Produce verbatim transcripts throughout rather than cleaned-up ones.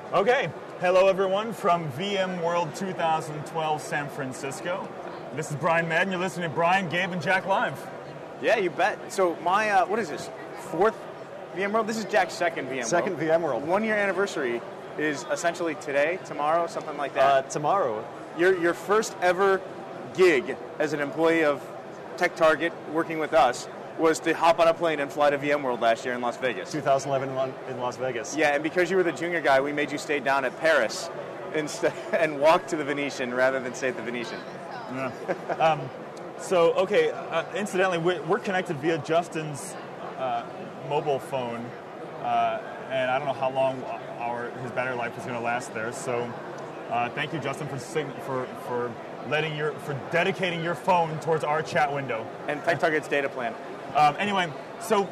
Okay, hello everyone from VMworld twenty twelve San Francisco. This is Brian Madden. You're listening to Brian, Gabe, and Jack Live. Yeah, you bet. So my, uh, what is this, fourth VMworld? This is Jack's second VMworld. Second VMworld. One year anniversary is essentially today, tomorrow, something like that. Uh, tomorrow. Your your first ever gig as an employee of TechTarget working with us was to hop on a plane and fly to VMworld last year in Las Vegas. twenty eleven in Las Vegas. Yeah, and because you were the junior guy, we made you stay down at Paris instead and walk to the Venetian rather than stay at the Venetian. Yeah. um, so, okay, uh, incidentally, we're, we're connected via Justin's uh, mobile phone, uh, and I don't know how long our his battery life is going to last there. So, uh, thank you, Justin, for sig- for for letting your for dedicating your phone towards our chat window and TechTarget's data plan. Um, anyway, so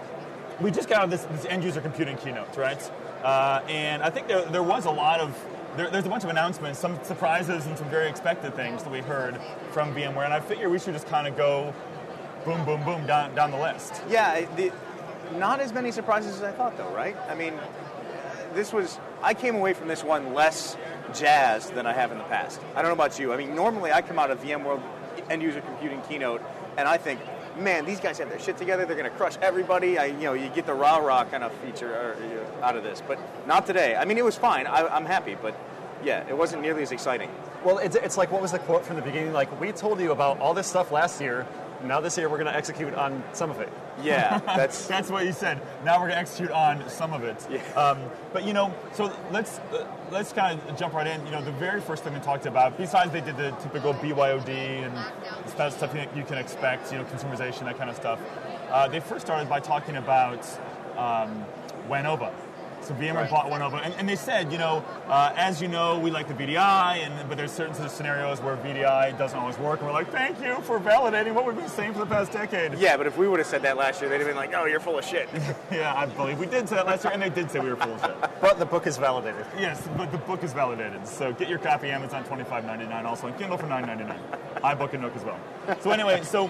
we just got out of this, this end-user computing keynote, right? Uh, and I think there, there was a lot of, there, there's a bunch of announcements, some surprises and some very expected things that we heard from VMware, and I figure we should just kind of go boom, boom, boom down, down the list. Yeah, the, not as many surprises as I thought, though, right? I mean, this was, I came away from this one less jazzed than I have in the past. I don't know about you. I mean, normally I come out of VMworld end-user computing keynote, and I think, man, these guys have their shit together. They're going to crush everybody. I, you know, you get the rah rah kind of feature or, you know, out of this, but not today. I mean, it was fine. I, I'm happy, but yeah, it wasn't nearly as exciting. Well, it's, it's like, what was the quote from the beginning? Like, we told you about all this stuff last year. Now this year we're going to execute on some of it. Yeah, that's that's what you said. Now we're going to execute on some of it. Yeah. Um, but you know, so let's uh, let's kind of jump right in. You know, the very first thing we talked about, besides they did the typical B Y O D and the stuff you can expect, you know, consumerization, that kind of stuff. Uh, they first started by talking about um, WANOVA. So VMware right. bought WANOVA, and, and they said, you know, uh, as you know, we like the V D I, and but there's certain scenarios where V D I doesn't always work, and we're like, thank you for validating what we've been saying for the past decade. Yeah, but if we would have said that last year, they'd have been like, oh, you're full of shit. Yeah, I believe we did say that last year, and they did say we were full of shit. But the book is validated. Yes, but the book is validated. So get your copy, Amazon twenty-five ninety-nine, also on Kindle for nine ninety-nine. iBook and Nook as well. So anyway, so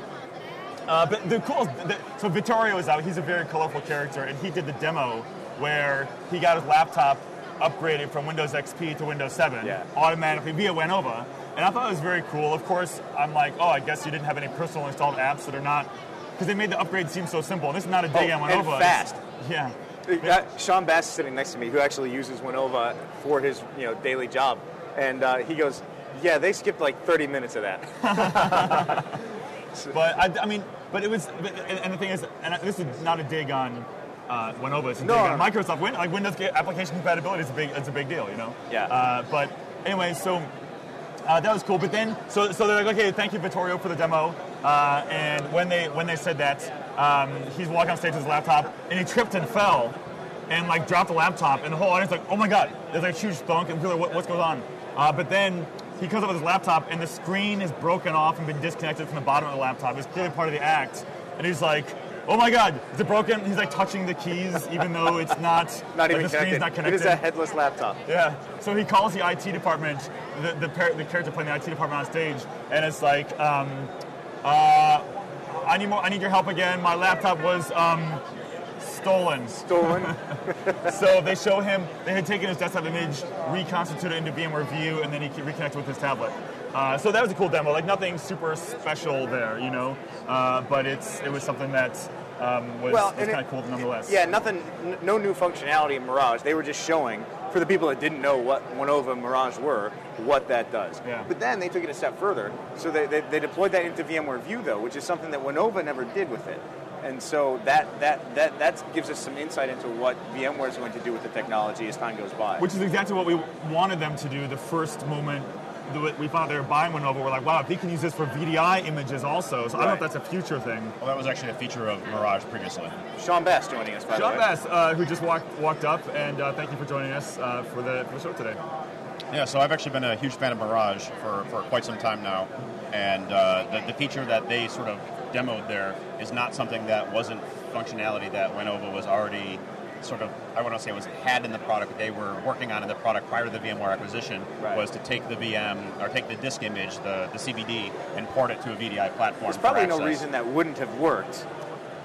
uh, but the cool, the, so Vittorio is out. He's a very colorful character, and he did the demo where he got his laptop upgraded from Windows X P to Windows seven yeah. automatically via WANOVA. And I thought it was very cool. Of course, I'm like, oh, I guess you didn't have any personal installed apps that are not, because they made the upgrade seem so simple. And this is not a dig oh, on WANOVA. And fast. It's, yeah. Uh, Sean Bass is sitting next to me, who actually uses WANOVA for his you know daily job. And uh, he goes, yeah, they skipped like thirty minutes of that. But, I, I mean, but it was, but, and, and the thing is, and this is not a dig on Uh, WANOVA is a no, big on Microsoft. Win, like Windows application compatibility is a big, it's a big deal, you know. Yeah. Uh, but anyway, so uh, that was cool. But then, so so they're like, okay, thank you, Vittorio, for the demo. Uh, and when they when they said that, um, he's walking on stage with his laptop, and he tripped and fell, and like dropped the laptop, and the whole audience like, oh my god, there's like a huge thunk, and people are like, what, what's going on? Uh, but then he comes up with his laptop, and the screen is broken off and been disconnected from the bottom of the laptop. It's clearly part of the act, and he's like, oh my god, is it broken? He's like touching the keys even though it's not, not even the screen's not connected. It is a headless laptop. Yeah. So he calls the I T department, the the, par- the character playing the I T department on stage, and it's like, um, uh, I need more. I need your help again. My laptop was um, stolen. Stolen. So they show him, they had taken his desktop image, reconstituted it into VMware View, and then he reconnected with his tablet. Uh, so that was a cool demo. Like nothing super special there, you know, uh, but it's it was something that um, was, well, was kind of cool nonetheless. Yeah, nothing, n- no new functionality in Mirage. They were just showing, for the people that didn't know what WANOVA and Mirage were, what that does. Yeah. But then they took it a step further. So they, they, they deployed that into VMware View, though, which is something that WANOVA never did with it. And so that that, that that gives us some insight into what VMware is going to do with the technology as time goes by. Which is exactly what we wanted them to do the first moment we found they were buying WANOVA. We're like, wow, if he can use this for V D I images also. So right. I don't know if that's a future thing. Well, that was actually a feature of Mirage previously. Sean Bass joining us, by Sean the way. Bass, uh, who just walked walked up, and uh, thank you for joining us uh, for, the, for the show today. Yeah, so I've actually been a huge fan of Mirage for, for quite some time now, and uh, the, the feature that they sort of demoed there is not something that wasn't functionality that WANOVA was already sort of, I want to say it was had in the product, they were working on in the product prior to the VMware acquisition, right. was to take the V M, or take the disk image, the, the C B D, and port it to a V D I platform. There's probably for no access. reason that wouldn't have worked.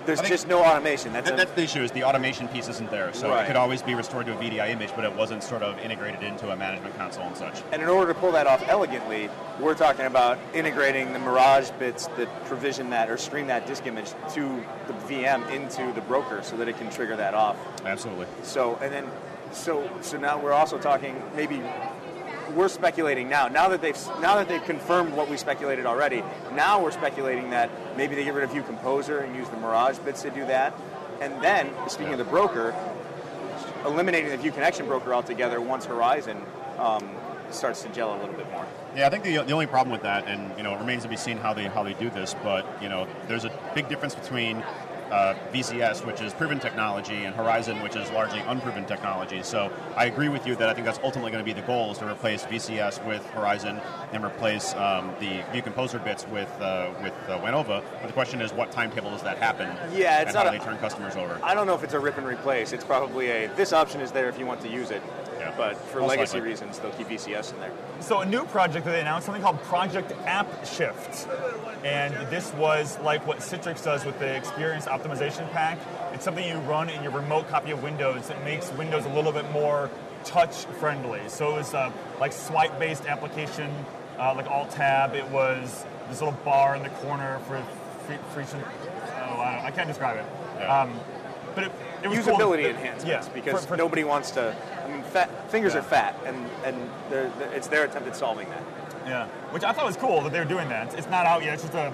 There's I think- just no automation. That's That, a, that's the issue, is the automation piece isn't there. So Right. it could always be restored to a V D I image, but it wasn't sort of integrated into a management console and such. and in order to pull that off elegantly, we're talking about integrating the Mirage bits that provision that or stream that disk image to the V M into the broker so that it can trigger that off. Absolutely. So and then so so now we're also talking maybe we're speculating now. Now that they've now that they've confirmed what we speculated already, now we're speculating that maybe they get rid of View Composer and use the Mirage bits to do that. And then, speaking of the broker, eliminating the View Connection broker altogether once Horizon um, starts to gel a little bit more. Yeah, I think the, the only problem with that, and you know, it remains to be seen how they how they do this, but you know, there's a big difference between uh, V C S, which is proven technology, and Horizon, which is largely unproven technology. So I agree with you that I think that's ultimately going to be the goal, is to replace V C S with Horizon and replace um, the View Composer bits with uh, with uh, Wenova. But the question is, what timetable does that happen? Yeah, it's and not how a- they turn customers over. I don't know if it's a rip and replace. It's probably a this option is there if you want to use it. Yeah. But for Most legacy likely. reasons, they'll keep V C S in there. So a new project that they announced, something called Project App Shift. And this was like what Citrix does with the Experience Optimization Pack. It's something you run in your remote copy of Windows that makes Windows a little bit more touch-friendly. So it was a like swipe-based application, uh, like Alt-Tab. It was this little bar in the corner for free, free oh, I, don't, I can't describe it. Yeah. Um, but it, it was cool. Usability It- enhancements yeah, because for- for- nobody wants to. I mean, fat, fingers Yeah. are fat, and and they're, they're- it's their attempt at solving that. Yeah, which I thought was cool that they were doing that. It's not out yet. It's just a,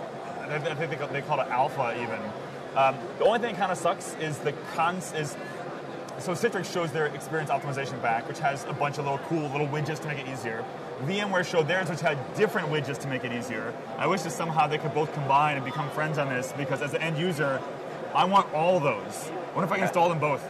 I think they call, they call it alpha even. Um, the only thing that kind of sucks is the cons is, so Citrix shows their experience optimization pack, which has a bunch of little cool little widgets to make it easier. VMware showed theirs, which had different widgets to make it easier. I wish that somehow they could both combine and become friends on this, because as an end user, I want all those. What if I can install them both?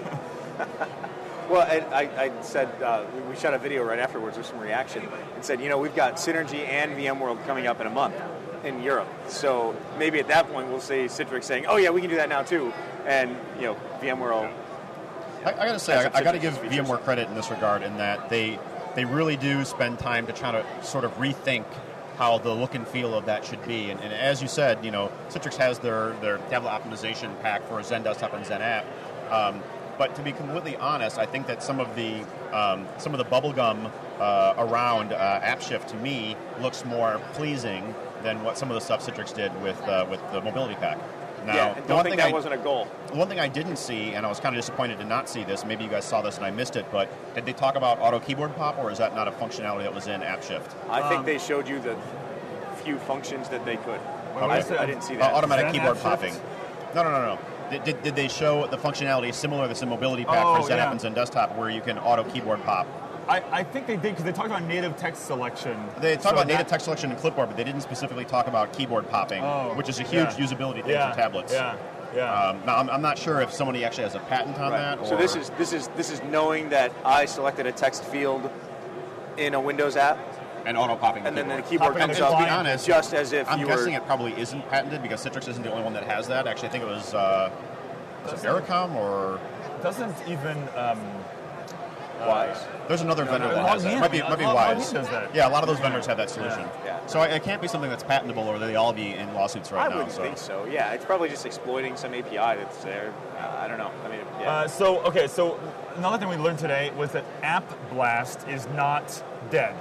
Well, I, I, I said uh, we shot a video right afterwards with some reaction and said, you know, we've got Synergy and VMworld coming up in a month in Europe. So maybe at that point we'll see Citrix saying, oh yeah, we can do that now too, and you know, VMworld. I, I got to say, That's I, up I got to Citrix's give features. VMware credit in this regard, in that they they really do spend time to try to sort of rethink how the look and feel of that should be. And, and as you said, you know, Citrix has their their tablet optimization pack for Zen Desktop and Zen App. Um, but to be completely honest, I think that some of the um, some of the bubblegum uh, around uh, AppShift to me looks more pleasing than what some of the stuff Citrix did with uh, with the mobility pack. Now, yeah, and the don't one think thing that I, wasn't a goal. one thing I didn't see, and I was kind of disappointed to not see this, maybe you guys saw this and I missed it, but did they talk about auto keyboard pop, or is that not a functionality that was in AppShift? I think Um, they showed you the few functions that they could. What I, was it? I didn't see Uh, that. automatic Zen keyboard AppShift? popping. No, no, no, no. Did, did, did they show the functionality similar to the mobility pack Oh, for Zen yeah. App and Zen Desktop, where you can auto keyboard pop? I, I think they did, because they talked about native text selection. They talked So about native that- text selection and clipboard, but they didn't specifically talk about keyboard popping, Oh, which is a huge yeah. usability thing yeah, for tablets. Yeah, yeah. Um, now, I'm, I'm not sure if somebody actually has a patent on Right. that. Or, So this is this is this is knowing that I selected a text field in a Windows app, and auto popping. and then the keyboard. keyboard Popping comes the up line. To be honest, just as if I'm you guessing were. it probably isn't patented, because Citrix isn't the only one that has that. Actually, I think it was, uh, was it Vericom, or Doesn't even um, Wise. there's another vendor no, that has that. Login. Might be, might be Log- Wise. Login does that. Yeah, a lot of those vendors have that solution. Yeah. So it it can't be something that's patentable, or they all be in lawsuits right I now. wouldn't so. think so. Yeah, it's probably just exploiting some A P I that's there. Uh, I don't know. I mean, yeah. Uh, so, okay, so another thing we learned today was that App Blast is not dead.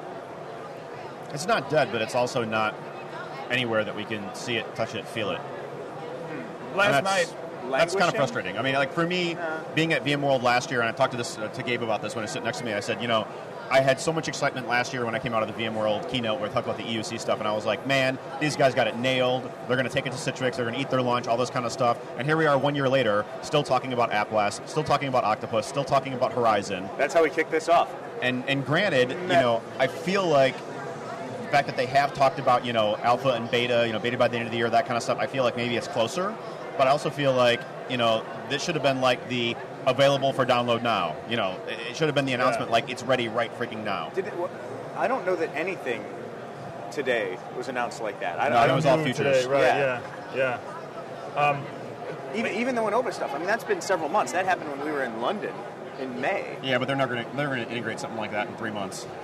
It's not dead, but it's also not anywhere that we can see it, touch it, feel it. Last And that's, night, that's kind of Languishing? frustrating. I mean, like for me, being at VMworld last year, and I talked to this uh, to Gabe about this when he sat next to me. I said, you know, I had so much excitement last year when I came out of the VMworld keynote where we talked about the E U C stuff, and I was like, man, these guys got it nailed. They're going to take it to Citrix. They're going to eat their lunch, all this kind of stuff. And here we are, one year later, still talking about App Blast, still talking about Octopus, still talking about Horizon. That's how we kick this off. And and granted, you know, I feel like the fact that they have talked about, you know, alpha and beta, you know, beta by the end of the year, that kind of stuff, I feel like maybe it's closer. But I also feel like, you know, this should have been like the available for download now. You know, it it should have been the announcement like it's ready right freaking now. Did it, wh- I don't know that anything today was announced like that. I, No, I it don't was all New features. today, right? Yeah. Yeah, yeah. even even the Winova stuff. I mean, that's been several months. That happened when we were in London in May. Yeah, but they're not going to they're going to integrate something like that in three months.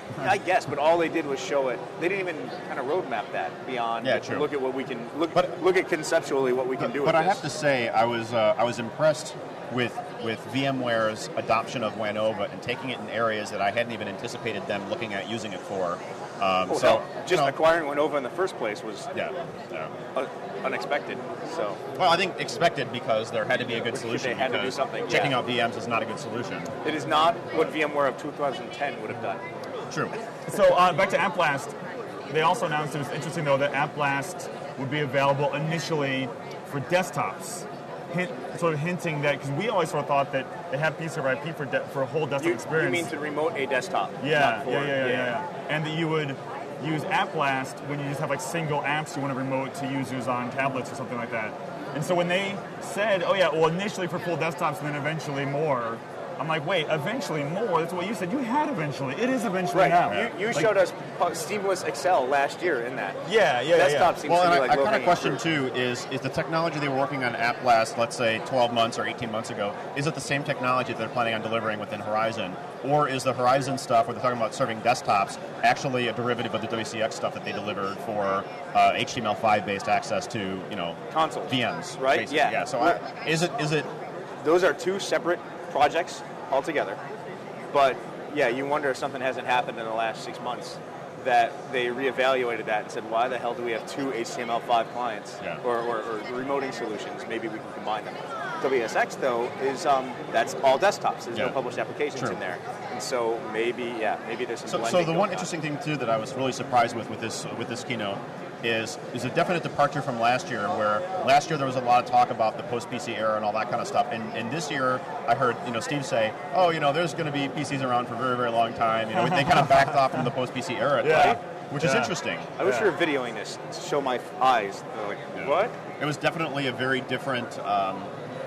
I guess, but all they did was show it. They didn't even kind of roadmap that beyond. Yeah, true. Look at what we can look. But- look at conceptually what we can But, do. but with I this. have to say, I was uh, I was impressed with with VMware's adoption of WANOVA and taking it in areas that I hadn't even anticipated them looking at using it for. Um, Oh, so hell, just you know, acquiring Winova in the first place was yeah, yeah. uh, unexpected. So Well, I think expected because there had to be a good Because solution. they had to do because something, Checking yeah. out V Ms is not a good solution. it is not what VMware of two thousand ten would have done. True. So uh, back to AppBlast. They also announced, it was interesting though, that AppBlast would be available initially for desktops. Hint, sort of hinting that, because we always sort of thought that they have piece of I P for, de- for a whole desktop You, experience. you mean to remote a desktop? Yeah, not for, yeah, yeah, yeah, yeah, yeah. And that you would use AppBlast when you just have like single apps you want to remote to users on tablets or something like that. And so when they said, oh yeah, well initially for full desktops and then eventually more, I'm like, wait, eventually more? That's what you said. You had eventually. It is eventually Right. now. You, you Like- showed us po- Seamless Excel last year in that. Yeah, yeah, yeah. Desktop yeah. seems Well, to and be I, like I kind of low-hanging question fruit. too is is the technology they were working on at AppBlast, let's say twelve months or eighteen months ago, is it the same technology that they're planning on delivering within Horizon, or is the Horizon stuff where they're talking about serving desktops actually a derivative of the W C X stuff that they delivered for uh, H T M L five based access to you know Consoles. V Ms, Right? basically. Yeah. Yeah. So I, is it is it Those are two separate projects altogether. But yeah, you wonder if something hasn't happened in the last six months that they reevaluated that and said, why the hell do we have two H T M L five clients Yeah. or, or, or remoting solutions? Maybe we can combine them. W S X though is um, that's all desktops. There's Yeah. no published applications True. in there, and so maybe yeah, maybe there's some. So, so blending the going one on. interesting thing too that I was really surprised with with this with this keynote is is a definite departure from last year, where last year there was a lot of talk about the post P C era and all that kind of stuff, and, and this year I heard you know Steve say, oh you know there's going to be P Cs around for a very very long time. You know they kind of backed off from the post P C era, Yeah. right? Which is Yeah. interesting. I wish Yeah. you were videoing this to show my eyes. They're like, Yeah. what? It was definitely a very different um,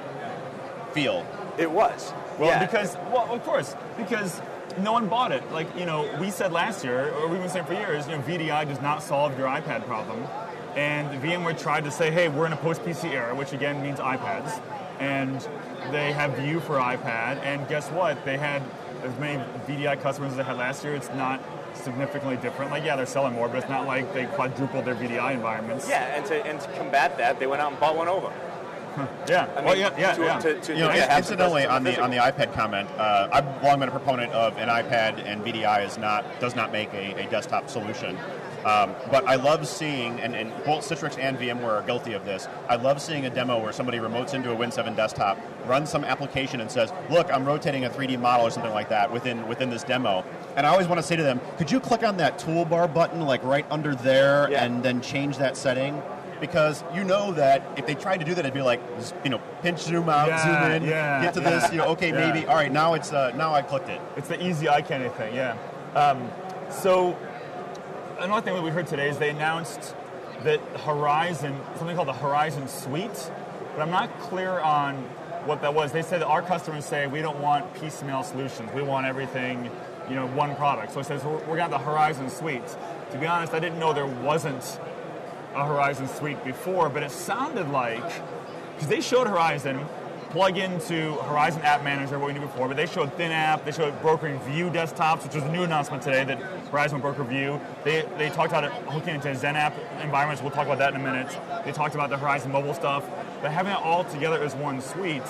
feel. It was. Well, yeah. because, well, of course, because no one bought it. Like, you know, we said last year, or we've been saying for years, you know, V D I does not solve your iPad problem. And VMware tried to say, hey, we're in a post-P C era, which again means iPads. And they have View for iPad. And guess what? They had as many V D I customers as they had last year. It's not significantly different. Like, yeah, they're selling more, but it's not like they quadrupled their V D I environments. yeah, and to and to combat that, they went out and bought one over. Yeah. I mean, well, yeah, yeah, to, yeah. To, to, You know, yeah, have some incidentally, presence on the physical. on the iPad comment, uh, I've long been a proponent of an iPad and V D I is not does not make a, a desktop solution. Um, but I love seeing, and, and both Citrix and VMware are guilty of this, I love seeing a demo where somebody remotes into a Win seven desktop, runs some application and says, look, I'm rotating a three D model or something like that within within this demo. And I always want to say to them, could you click on that toolbar button like right under there Yeah. and then change that setting? Because you know that if they tried to do that, it'd be like, you know, pinch, zoom out, Yeah, zoom in, yeah, get to yeah. this, you know, okay, Yeah. maybe, all right, now it's, uh, now I clicked it. It's the easy eye candy thing, yeah. Um, so another thing that we heard today is they announced that Horizon, something called the Horizon Suite, but I'm not clear on what that was. They said that our customers say we don't want piecemeal solutions. We want everything, you know, one product. So it says we're, we're got the Horizon Suite. To be honest, I didn't know there wasn't a Horizon Suite before, but it sounded like, because they showed Horizon, plug into Horizon App Manager, what we knew before, but they showed ThinApp, they showed brokering View desktops, which was a new announcement today that Horizon will broker View. They they talked about it hooking into XenApp environments. We'll talk about that in a minute. They talked about the Horizon mobile stuff, but having it all together as one suite,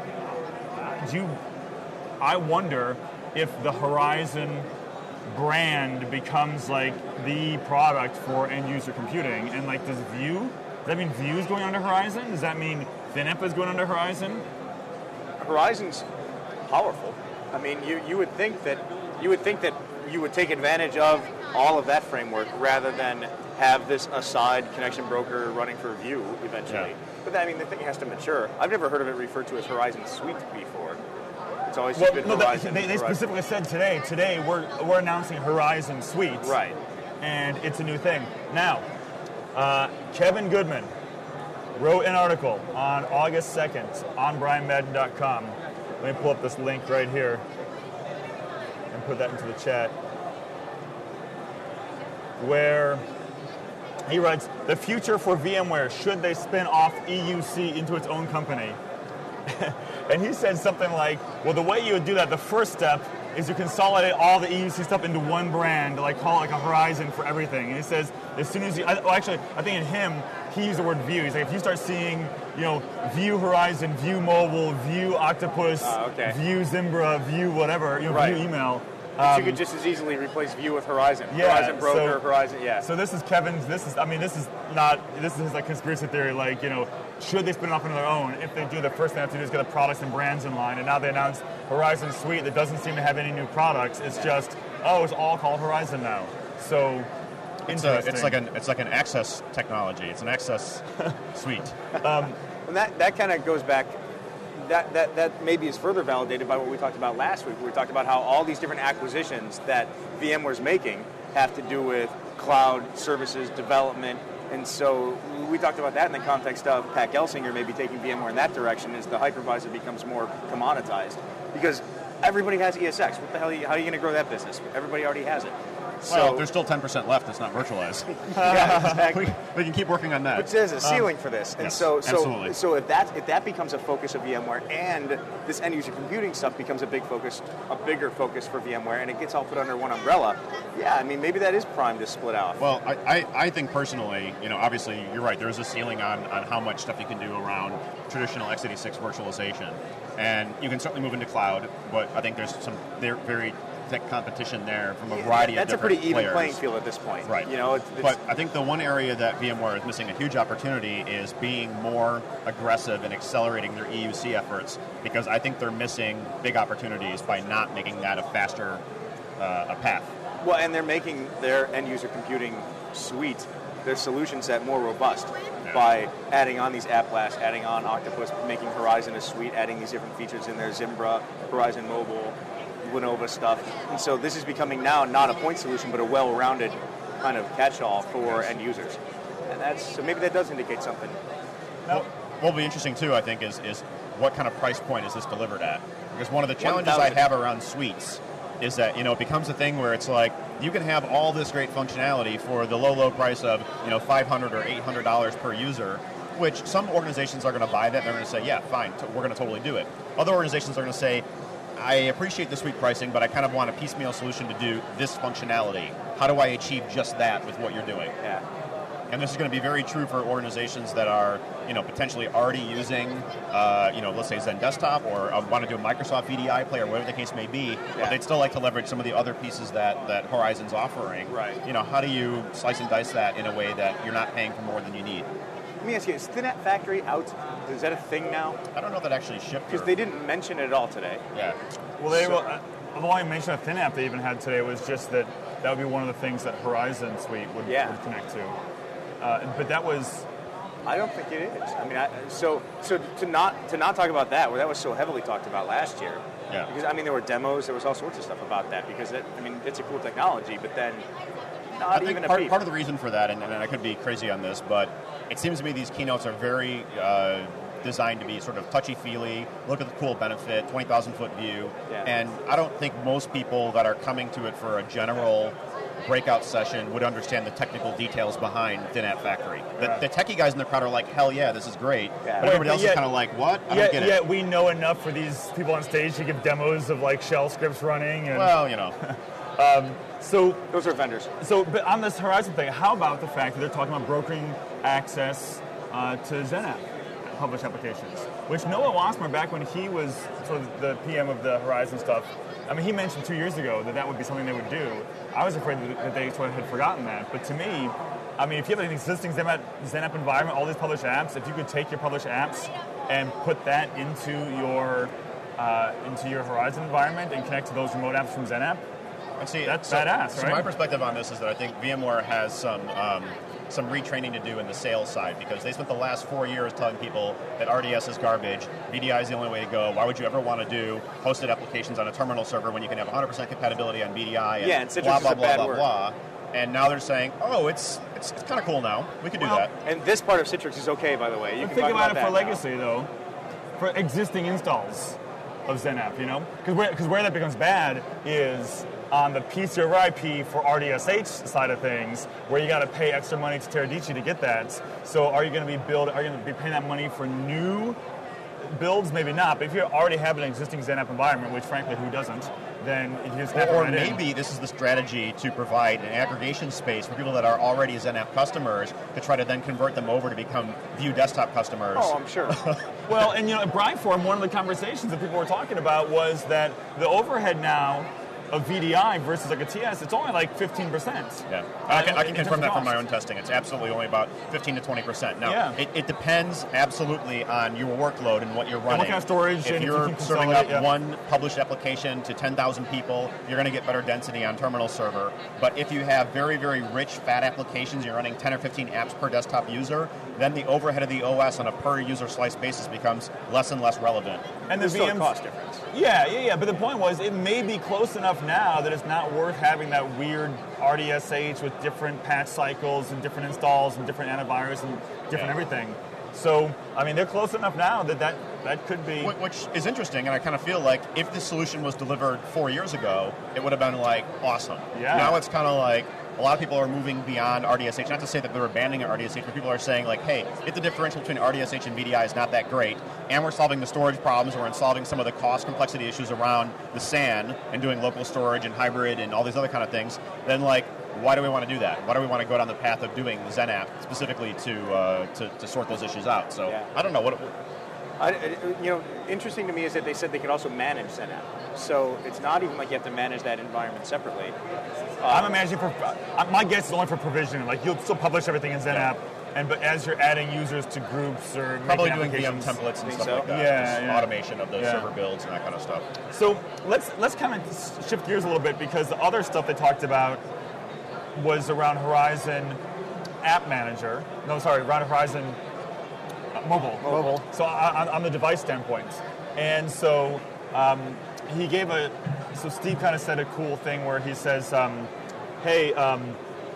do you, I wonder if the Horizon brand becomes like the product for end user computing, and like does View, does that mean View is going under Horizon? Does that mean ThinApp is going under Horizon? Horizon's powerful. I mean, you, you would think that you would think that you would take advantage of all of that framework rather than have this aside connection broker running for View eventually. Yeah. But I mean, the thing has to mature. I've never heard of it referred to as Horizon Suite before. It's always Well, just been no, that, Horizon. they, they Horizon. specifically said today. Today we're we're announcing Horizon Suite, Right. and it's a new thing. Now, uh, Kevin Goodman wrote an article on August second on Brian Madden dot com. Let me pull up this link right here and put that into the chat, where he writes, the future for VMware, should they spin off E U C into its own company? and he said something like, well, the way you would do that, the first step is you consolidate all the E U C stuff into one brand, like call it like a Horizon for everything. And he says, as soon as you, I, well, actually, I think in him, he used the word Vue. He's like, if you start seeing, you know, Vue Horizon, Vue Mobile, Vue Octopus, uh, okay. Vue Zimbra, Vue whatever, you know, right. Vue Email. Um, you could just as easily replace Vue with Horizon. Yeah, Horizon Broker, so, Horizon, yeah. So this is Kevin's, this is, I mean, this is not, this is his like conspiracy theory, like, you know, should they spin it off on their own? If they do, the first thing they have to do is get the products and brands in line. And now they announced Horizon Suite that doesn't seem to have any new products. It's just, oh, it's all called Horizon now. So, it's, a, it's like an it's like an access technology. It's an access suite. Um, and that, that kind of goes back, that, that, that maybe is further validated by what we talked about last week. We talked about how all these different acquisitions that VMware's making have to do with cloud services, development. And so we talked about that in the context of Pat Gelsinger maybe taking VMware in that direction as the hypervisor becomes more commoditized. Because everybody has E S X. What the hell? Are you, how are you going to grow that business? Everybody already has it. So, well, there's still ten percent left that's not virtualized. Yeah, exactly. we, we can keep working on that. Which there's a ceiling um, for this. And yes, so, so, absolutely. so if that if that becomes a focus of VMware and this end user computing stuff becomes a big focus, a bigger focus for VMware, and it gets all put under one umbrella, yeah, I mean maybe that is primed to split out. Well, I, I, I think personally, you know, obviously you're right. There's a ceiling on, on how much stuff you can do around traditional x eighty-six virtualization, and you can certainly move into cloud. But I think there's some there very thick competition there from a variety yeah, that's of different a pretty even players. playing field at this point. Right. You know, it's, it's, but I think the one area that VMware is missing a huge opportunity is being more aggressive in accelerating their E U C efforts, because I think they're missing big opportunities by not making that a faster uh, a path. Well, and they're making their end user computing suite, their solution set more robust yeah. by adding on these app labs, adding on Octopus, making Horizon a suite, adding these different features in there, Zimbra, Horizon Mobile, Lenovo stuff. And so this is becoming now not a point solution, but a well-rounded kind of catch-all for yes. end users. And that's, so maybe that does indicate something. Well, what will be interesting too, I think, is, is what kind of price point is this delivered at? Because one of the challenges I have around suites is that, you know, it becomes a thing where it's like, you can have all this great functionality for the low, low price of, you know, five hundred dollars or eight hundred dollars per user, which some organizations are going to buy that, and they're going to say, yeah, fine, t- we're going to totally do it. Other organizations are going to say, I appreciate the suite pricing, but I kind of want a piecemeal solution to do this functionality. How do I achieve just that with what you're doing? Yeah. And this is going to be very true for organizations that are, you know, potentially already using, uh, you know, let's say Zen Desktop, or uh, want to do a Microsoft V D I player, whatever the case may be, yeah. but they'd still like to leverage some of the other pieces that, that Horizon's offering. Right. You know, how do you slice and dice that in a way that you're not paying for more than you need? Let me ask you, is ThinApp Factory out? Is that a thing now? I don't know if that actually shipped. Because they didn't mention it at all today. Yeah. Well, they so, will, the only mention of ThinApp they even had today was just that that would be one of the things that Horizon Suite would, yeah. would connect to. Uh, but that was... I don't think it is. I mean, I, so so to not to not talk about that, where that was so heavily talked about last year. Yeah. Because I mean, there were demos, there was all sorts of stuff about that. Because it, I mean, it's a cool technology, but then not I think even part, a peep. part of the reason for that, and, and I could be crazy on this, but it seems to me these keynotes are very uh, designed to be sort of touchy-feely, look at the cool benefit, twenty thousand foot view, yeah. and I don't think most people that are coming to it for a general breakout session would understand the technical details behind ThinApp Factory. The, right. the techie guys in the crowd are like, hell yeah, this is great, yeah. but everybody Wait, else yet, is kind of like, what? I yet, don't get it. Yet we know enough for these people on stage to give demos of like shell scripts running. And, well, you know. um, so Those are vendors. So, but on this Horizon thing, how about the fact that they're talking about brokering access uh, to XenApp published applications? Which Noah Wassmer, back when he was sort of the P M of the Horizon stuff, I mean, he mentioned two years ago that that would be something they would do. I was afraid that they sort of had forgotten that. But to me, I mean, if you have an existing XenApp, XenApp environment, all these published apps, if you could take your published apps and put that into your uh, into your Horizon environment and connect to those remote apps from XenApp, And see, that's so, badass, so right? my perspective on this is that I think VMware has some um, some retraining to do in the sales side, because they spent the last four years telling people that R D S is garbage, V D I is the only way to go. Why would you ever want to do hosted applications on a terminal server when you can have one hundred percent compatibility on V D I and, yeah, and Citrix blah, blah, is a blah, bad blah, word. blah. And now they're saying, oh, it's it's, it's kind of cool now. We can do Well, that. And this part of Citrix is okay, by the way. You But can think talk about it that for now. legacy, though, for existing installs of XenApp, you know? Because where, 'cause where that becomes bad is on the P C over I P for R D S H side of things, where you got to pay extra money to Teradici to get that. So are you going to be build? Are you going to be paying that money for new builds, maybe not, but if you already have an existing XenApp environment, which frankly, who doesn't, then you just snap it Or right in. maybe this is the strategy to provide an aggregation space for people that are already XenApp customers to try to then convert them over to become View desktop customers. Oh, I'm sure. Well, and you know, at Brineforum, one of the conversations that people were talking about was that the overhead now of V D I versus like a T S, it's only like fifteen percent. Yeah, I can, I can in confirm terms of that from my cost. own testing. It's absolutely only about fifteen to twenty percent. Now, Yeah. it, it depends absolutely on your workload and what you're running. what kind of storage, If and if you you're can serving consolidate, up yeah. one published application to ten thousand people, you're going to get better density on terminal server. But if you have very, very rich, fat applications, you're running ten or fifteen apps per desktop user, then the overhead of the O S on a per user slice basis becomes less and less relevant. And the There's still a V Ms, cost difference. Yeah, yeah, yeah. But the point was, it may be close enough now that it's not worth having that weird R D S H with different patch cycles and different installs and different antivirus and different Yeah. everything. So, I mean, they're close enough now that that, that could be. Wh- Which is interesting, and I kind of feel like if this solution was delivered four years ago, it would have been like awesome. Yeah. Now it's kind of like a lot of people are moving beyond R D S H. Not to say that they're abandoning R D S H, but people are saying like, hey, if the differential between R D S H and V D I is not that great, and we're solving the storage problems, or we're solving some of the cost complexity issues around the S A N and doing local storage and hybrid and all these other kind of things, then like, why do we want to do that? Why do we want to go down the path of doing the XenApp specifically to uh, to, to sort those issues out? So Yeah. I don't know what. I, I- you know, interesting to me is that they said they could also manage XenApp. So it's not even like you have to manage that environment separately. I'm imagining for uh, my guess is only for provisioning. Like you'll still publish everything in XenApp, and but as you're adding users to groups or Probably making doing V M applications- templates and Think stuff so? like that. Yeah, Just yeah. automation of those Yeah. server builds and that kind of stuff. So let's let's kind of shift gears a little bit because the other stuff they talked about was around Horizon App Manager. No, sorry, around Horizon uh, Mobile. Mobile. So on, on the device standpoint, and so um, he gave a. So Steve kind of said a cool thing where he says, um, "Hey, um,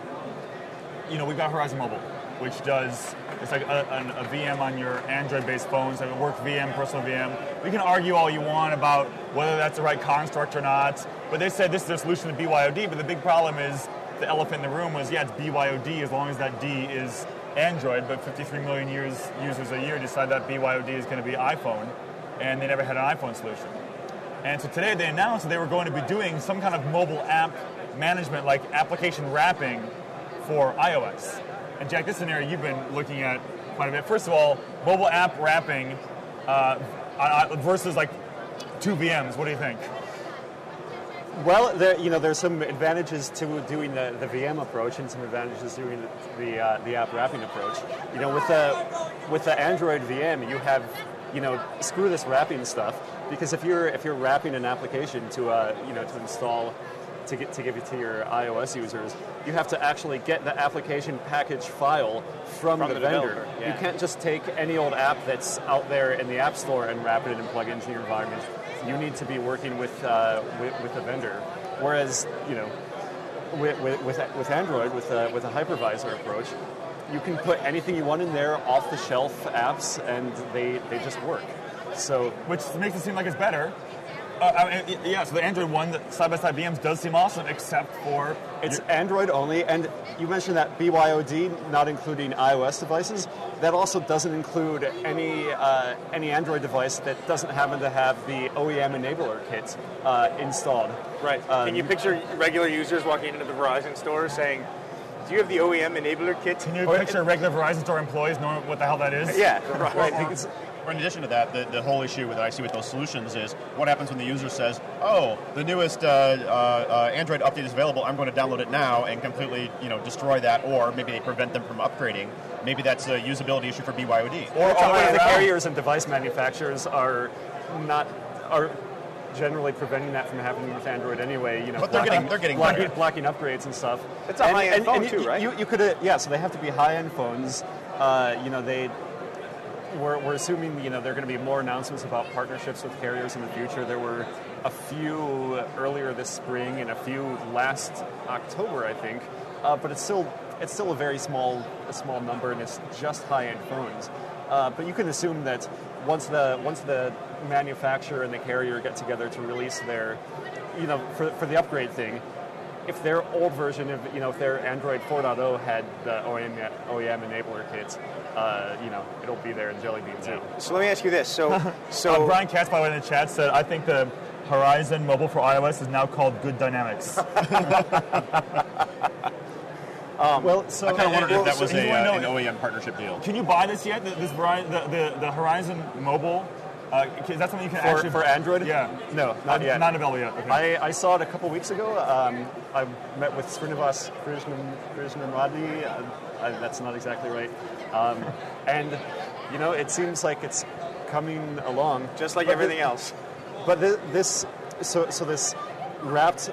you know, we've got Horizon Mobile, which does it's like a, an- a V M on your Android-based phones, like a work V M, personal V M. We can argue all you want about whether that's the right construct or not, but they said this is their solution to B Y O D. But the big problem is the elephant in the room was, yeah, it's B Y O D as long as that D is Android, but fifty-three million years, users a year decide that B Y O D is going to be iPhone, and they never had an iPhone solution. And so today they announced that they were going to be doing some kind of mobile app management, like application wrapping for iOS. And Jack, this is an area you've been looking at quite a bit. First of all, mobile app wrapping uh, on- on- versus like two V Ms. What do you think? Well, there, you know, there's some advantages to doing the, the V M approach and some advantages to doing the the, uh, the app wrapping approach. You know, with the with the Android V M, you have, you know, screw this wrapping stuff, because if you're if you're wrapping an application to uh, you know to install to get to give it to your iOS users, you have to actually get the application package file from, From the, the vendor. developer, yeah. You can't just take any old app that's out there in the App Store and wrap it and plug it into your environment. You need to be working with uh, with, with a vendor. Whereas, you know, with with, with Android, with a, with a hypervisor approach, you can put anything you want in there, off-the-shelf apps, and they, they just work. So Which makes it seem like it's better. Uh, I mean, yeah, so the Android one, the side-by-side V Ms, does seem awesome, except for it's Android only, and you mentioned that B Y O D, not including iOS devices. That also doesn't include any uh, any Android device that doesn't happen to have the O E M enabler kit uh, installed. Right. Um, Can you picture regular users walking into the Verizon store saying, do you have the O E M enabler kit? Can you Or- picture regular Verizon store employees knowing what the hell that is? Yeah, right. Right, because Or in addition to that, the, the whole issue that I see with those solutions is what happens when the user says, oh, the newest uh, uh, uh, Android update is available, I'm going to download it now, and completely you know, destroy that, or maybe they prevent them from upgrading. Maybe that's a usability issue for B Y O D. Or, Or or the carriers and device manufacturers are not are generally preventing that from happening with Android anyway. You know, But they're blocking, getting- they're getting blocking, better. blocking upgrades and stuff. It's a high-end phone you, too, right? You, you could, uh, yeah. So they have to be high-end phones. Uh, you know, they. We're, we're assuming you know there are going to be more announcements about partnerships with carriers in the future. There were a few earlier this spring and a few last October, I think. Uh, but it's still it's still a very small a small number, and it's just high-end phones. Uh, but you can assume that once the once the manufacturer and the carrier get together to release their, you know, for for the upgrade thing, if their old version of, you know, if their Android four point oh had the O E M, O E M enabler kits, uh, you know, it'll be there in Jelly Bean too. So let me ask you this. So, so Uh, Brian Katz, by the way, in the chat said, I think the Horizon Mobile for iOS is now called Good Dynamics. Well, so I kind of wondered well, if that so was you a, wanna uh, know- an O E M partnership deal. Can you buy this yet? This Verizon, the, the, the Horizon Mobile? Uh, is that something you can for, actually... for Android? Yeah. No, not yet. Not available yet. Okay. I, I saw it a couple weeks ago. Um, I met with Srinivas Krishnamurthy. Uh, I- that's not exactly right. Um, and, you know, it seems like it's coming along. just like But everything the- else. But thi- this, so so this wrapped,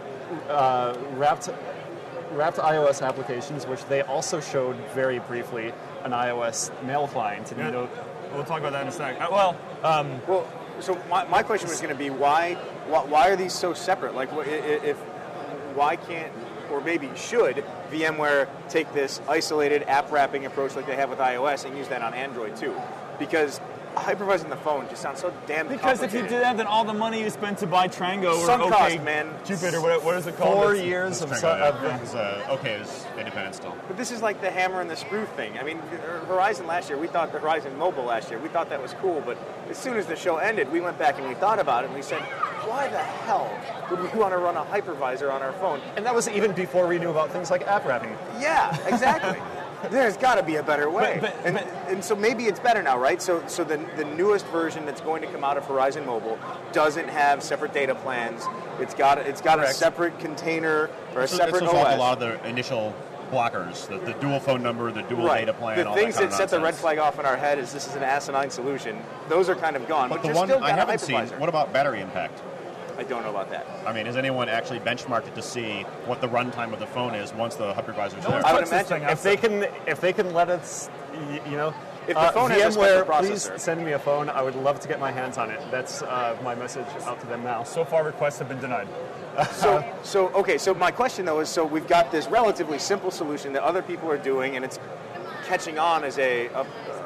uh, wrapped, wrapped iOS applications, which they also showed very briefly an iOS mail client, and Yeah. you know, We'll talk about that in a sec. Uh, well, um, Well, so my, my question was going to be why, why why are these so separate? Like, wh- i- i- if why can't or maybe should VMware take this isolated app wrapping approach like they have with iOS and use that on Android too? Because hypervising the phone just sounds so damn because if you complicated. do that, then all the money you spent to buy Trango or Sunk OK cost, man. Jupiter, what, what is it called? four It's- years of, Let's su- try that of out. It's, uh, okay, is independent still. But this is like the hammer and the screw thing. I mean, Horizon last year, we thought the Horizon Mobile last year, we thought that was cool, but as soon as the show ended, we went back and we thought about it and we said, why the hell would we want to run a hypervisor on our phone? and that was even before we knew about things like app wrapping. Yeah, exactly. There's got to be a better way. But- but- and, but- and so maybe it's better now, right? So so the, the newest version that's going to come out of Horizon Mobile doesn't have separate data plans. It's got it's got a Correct. separate container or a So separate it's O resolved S. a lot of the initial blockers, the, the dual phone number, the dual right. data plan, the all things that, kind that of set the red nonsense. flag off in our head is this is an asinine solution. Those are kind of gone. But, But the you're one still I got a haven't seen, hypervisor. what about battery impact? I don't know about that. I mean, has anyone actually benchmarked it to see what the runtime of the phone is once the hypervisor's there? I would Touch this imagine thing If they outside. can, if they can let us, y- you know, If the uh, phone has a special VMware, please processor. send me a phone. I would love to get my hands on it. That's uh, my message out to them now. So far, requests have been denied. So, so okay. So my question though is, so we've got this relatively simple solution that other people are doing, and it's catching on as a, a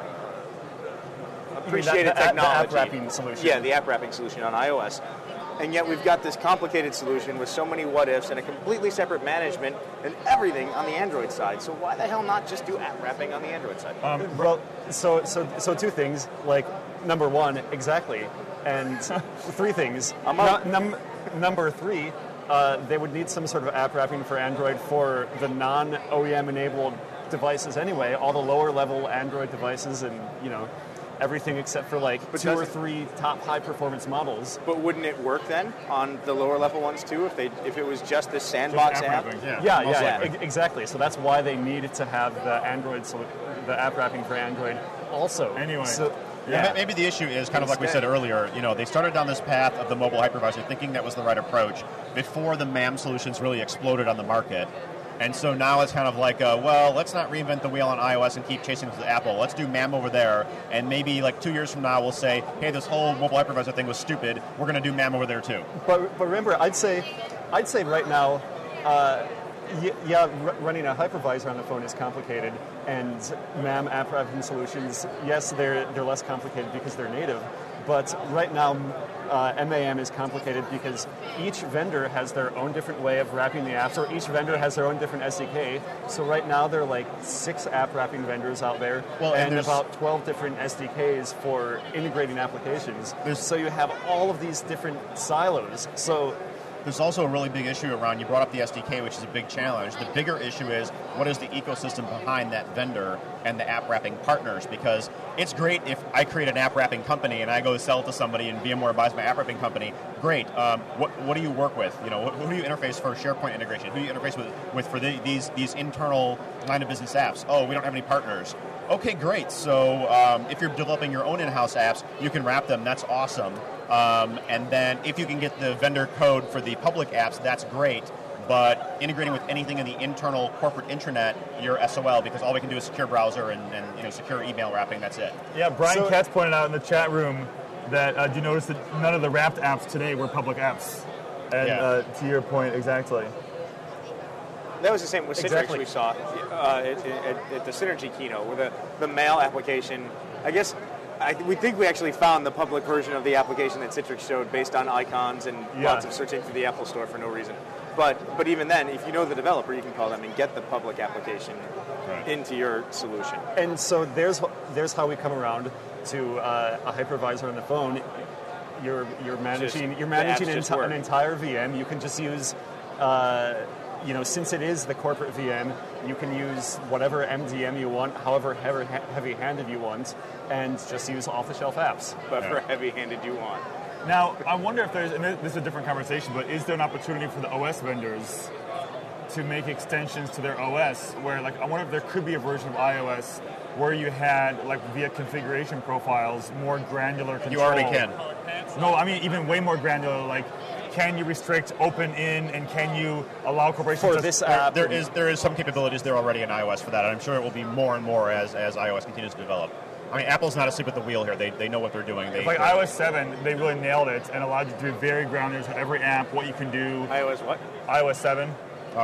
appreciated the, the, app- the technology. app wrapping solution. Yeah, the app wrapping solution on iOS. And yet we've got this complicated solution with so many what ifs and a completely separate management and everything on the Android side. So why the hell not just do app wrapping on the Android side? Um, Well, so so so two things. Like number one, exactly, and three things. I'm up. Nu- num- number three, uh, they would need some sort of app wrapping for Android for the non-O E M enabled devices anyway. All the lower level Android devices, and you know, everything except for like But two or doesn't- three top high performance models. But wouldn't it work then on the lower level ones too? If they if it was just this sandbox Just app? app wrapping. Yeah, Yeah, most yeah, likely. e- exactly. So that's why they need to have the Android, so the app wrapping for Android also. Anyway. So, Yeah. yeah. Maybe the issue is kind of like we Instead. said earlier, you know, they started down this path of the mobile hypervisor thinking that was the right approach before the M A M solutions really exploded on the market. And so now it's kind of like, uh, well, let's not reinvent the wheel on iOS and keep chasing with Apple. Let's do M A M over there. And maybe like two years from now, we'll say, hey, this whole mobile hypervisor thing was stupid. We're going to do M A M over there too. But, but remember, I'd say, I'd say right now, uh, y- yeah, r- running a hypervisor on the phone is complicated, and M A M app wrapping solutions, yes, they're they're less complicated because they're native. But right now, uh, M A M is complicated because each vendor has their own different way of wrapping the apps, or each vendor has their own different S D K. So right now, there are like six app wrapping vendors out there, Well, and and there's- about twelve different S D Ks for integrating applications. So you have all of these different silos. So There's also a really big issue around, you brought up the S D K, which is a big challenge. The bigger issue is, what is the ecosystem behind that vendor and the app wrapping partners? Because it's great if I create an app wrapping company and I go sell it to somebody and VMware buys my app wrapping company. Great. Um, what, what do you work with? You know, who do you interface for SharePoint integration? Who do you interface with, with for the, these, these internal line of business apps? Oh, we don't have any partners. Okay, great. So um, if you're developing your own in-house apps, you can wrap them. That's awesome. Um, and then if you can get the vendor code for the public apps, that's great. But integrating with anything in the internal corporate intranet, you're S O L, because all we can do is secure browser and, and you know secure email wrapping. That's it. Yeah, Brian So- Katz pointed out in the chat room that uh, do you notice that none of the wrapped apps today were public apps? And Yeah. uh, to your point, exactly. That was the same with Citrix Exactly. we saw uh, at, at, at the Synergy keynote, where the, the mail application, I guess, I, we think we actually found the public version of the application that Citrix showed based on icons and Yeah. lots of searching through the Apple Store for no reason. But but even then, if you know the developer, you can call them and get the public application Right. into your solution. And so there's there's how we come around to uh, a hypervisor on the phone. You're you're managing Just- you're the apps managing an, just enti- work. an entire V M. You can just use, uh, you know, since it is the corporate V M, you can use whatever M D M you want, however heavy, heavy-handed you want, and just use off-the-shelf apps. But Yeah. for heavy-handed, you want. Now, I wonder if there's, and this is a different conversation, but is there an opportunity for the O S vendors to make extensions to their O S where, like, I wonder if there could be a version of iOS where you had, like, via configuration profiles, more granular control. You already can. No, I mean, even way more granular, like, can you restrict open in and can you allow corporations For to... this There, app, there is there is some capabilities there already in iOS for that, and I'm sure it will be more and more as, as iOS continues to develop. I mean, Apple's not asleep at the wheel here. They, they know what they're doing. They, Like iOS seven, they really nailed it and allowed you to be very grounded to every app, what you can do. iOS what? iOS seven.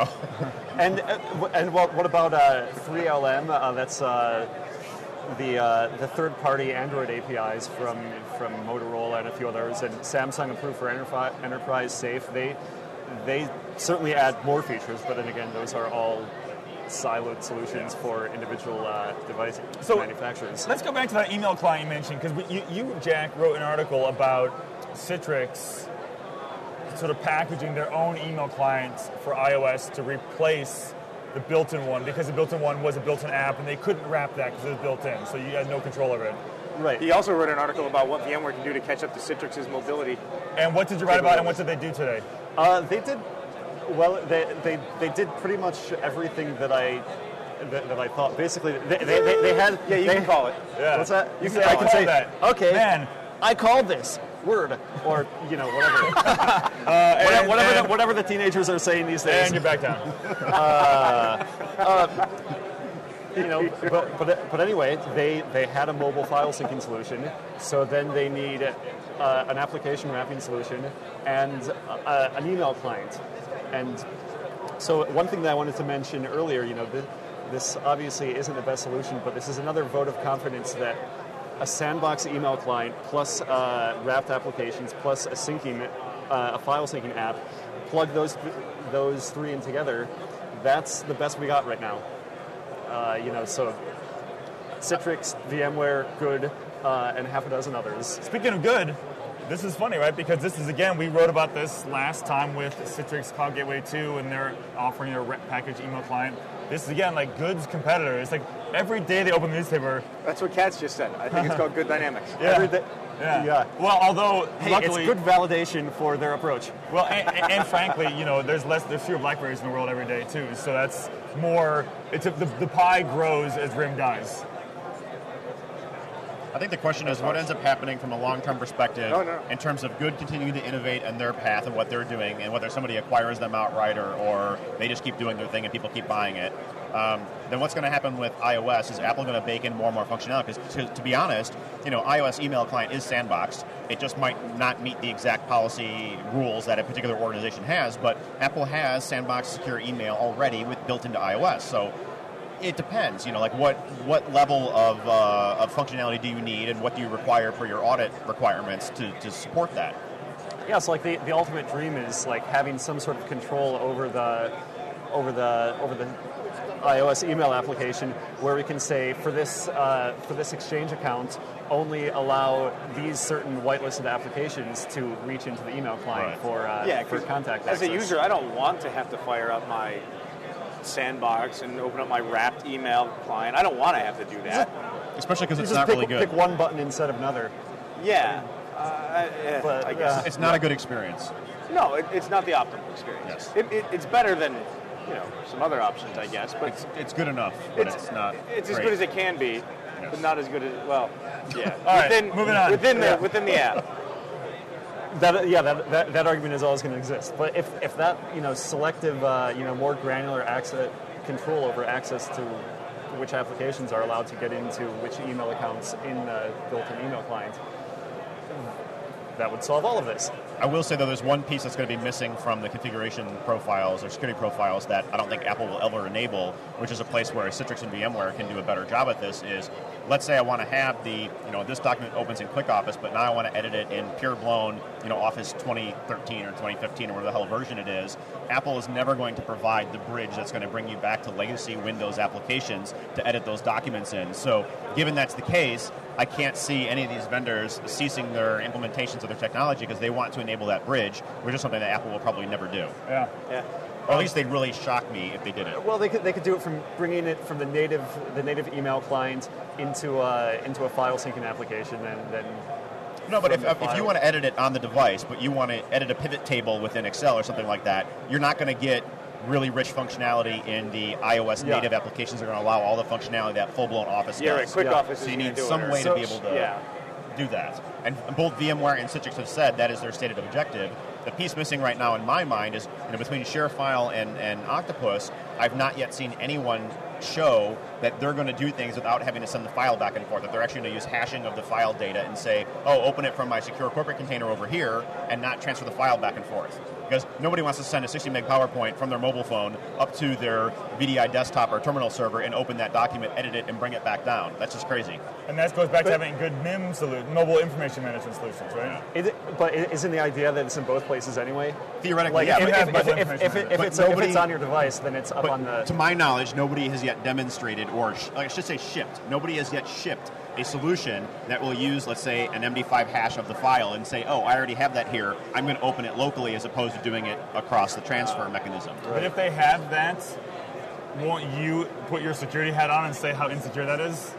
And uh, w- and what what about uh, three L M? Uh, that's uh, the uh, the third-party Android A P Is from from Motorola and a few others, and Samsung approved for enterprise, enterprise safe. They they certainly add more features, but then again, those are all siloed solutions for individual uh, device So- manufacturers. Let's go back to that email client you mentioned, because you, you, Jack, wrote an article about Citrix sort of packaging their own email clients for iOS to replace the built-in one, because the built-in one was a built-in app, and they couldn't wrap that because it was built-in, so you had no control over it. Right. He also wrote an article about what VMware can do to catch up to Citrix's mobility. And what did you write about, and what did they do today? Uh, they did well. They, they they did pretty much everything that I that, that I thought. Basically, they they, they, they had Yeah, you they, can call it. Yeah. What's that? You You can I call can say that. Okay, Man. I called this word, or you know whatever, Uh, whatever, and, whatever, and, the, whatever the teenagers are saying these days. and you're back down. you know, but, but but anyway, they they had a mobile file syncing solution, so then they need uh, an application wrapping solution and uh, an email client. And so one thing that I wanted to mention earlier, you know, th- this obviously isn't the best solution, but this is another vote of confidence that a sandbox email client plus uh, wrapped applications plus a syncing, uh, a file syncing app, plug those those three in together. That's the best we got right now. Uh, you know, so Citrix, VMware, good, uh, and half a dozen others. Speaking of good, this is funny, right? Because this is, again, we wrote about this last time with Citrix Cloud Gateway two, and they're offering their rep package email client. This is, again, like Good's competitor. It's like every day they open the newspaper. That's what Katz just said. I think it's called Good Dynamics. Yeah. Every day- Yeah. yeah. Well, although, Hey, luckily... it's good validation for their approach. Well, and, and, and frankly, you know, there's less, there's fewer Blackberries in the world every day, too. So that's more, it's a, the, the pie grows as R I M dies. I think the question is what ends up happening from a long-term perspective No, no, no. in terms of Good continuing to innovate in their path and what they're doing, and whether somebody acquires them outright or, or they just keep doing their thing and people keep buying it. Um, then what's going to happen with iOS is Apple going to bake in more and more functionality. Because to, to be honest, you know, iOS email client is sandboxed. It just might not meet the exact policy rules that a particular organization has, but Apple has sandbox secure email already with built into iOS. So it depends, you know, like what what level of, uh, of functionality do you need and what do you require for your audit requirements to, to support that? Yeah, so like the, the ultimate dream is like having some sort of control over the over the over the iOS email application where we can say for this uh, for this Exchange account only allow these certain whitelisted applications to reach into the email client Right. for uh, Yeah, for 'cause contact as access. a user, I don't want to have to fire up my sandbox and open up my wrapped email client. I don't want to have to do that. Especially because You it's just not pick, really good. pick one button instead of another. Yeah, uh, I, eh, But, I guess. uh, It's not a good experience. No, it, it's not the optimal experience. Yes. It, it, it's better than you know some other options, I guess. But It's it's good enough, but it's, not. It's as great. good as it can be, but not as good as well. Yeah. All right, within, moving on. Within the Yeah. within the app. That, yeah, that, that, that argument is always going to exist. But if, if that, you know, selective, uh, you know, more granular access, control over access to which applications are allowed to get into which email accounts in the built-in email client, that would solve all of this. I will say, though, there's one piece that's going to be missing from the configuration profiles or security profiles that I don't think Apple will ever enable, which is a place where Citrix and VMware can do a better job at this, is let's say I want to have the, you know, this document opens in QuickOffice, but now I want to edit it in pure blown, you know, Office twenty thirteen or twenty fifteen or whatever the hell version it is. Apple is never going to provide the bridge that's going to bring you back to legacy Windows applications to edit those documents in. So given that's the case, I can't see any of these vendors ceasing their implementations of their technology because they want to enable that bridge, which is something that Apple will probably never do. Yeah. Yeah. Or at least they'd really shock me if they did it. Well, they could they could do it from bringing it from the native the native email client into uh, into a file syncing application, and then. No, but if, the if file. you want to edit it on the device, but you want to edit a pivot table within Excel or something like that, you're not going to get really rich functionality in the iOS Yeah. native applications that are going to allow all the functionality that full-blown Office Yeah, right. does. Quick Yeah. Office is So you gonna need do some it. way So- to be able to yeah. do that. And both VMware and Citrix have said that is their stated objective. The piece missing right now in my mind is, you know, between ShareFile and, and Octopus, I've not yet seen anyone show that they're going to do things without having to send the file back and forth, that they're actually going to use hashing of the file data and say, oh, open it from my secure corporate container over here and not transfer the file back and forth. Because nobody wants to send a sixty meg PowerPoint from their mobile phone up to their V D I desktop or terminal server and open that document, edit it, and bring it back down. That's just crazy. And that goes back But- to having good M I M solution, mobile information management solutions, right? Is it, but i- isn't the idea that it's in both places anyway? Theoretically, Like, yeah. if, but- have if, mobile if, if, information if, it- if, management. it's, But if nobody- it's on your device, then it's up But on the. to my knowledge, nobody has yet demonstrated, or sh- like I should say shipped, nobody has yet shipped a solution that will use, let's say, an M D five hash of the file and say, oh, I already have that here, I'm going to open it locally as opposed to doing it across the transfer mechanism. But if they have that, won't you put your security hat on and say how insecure that is?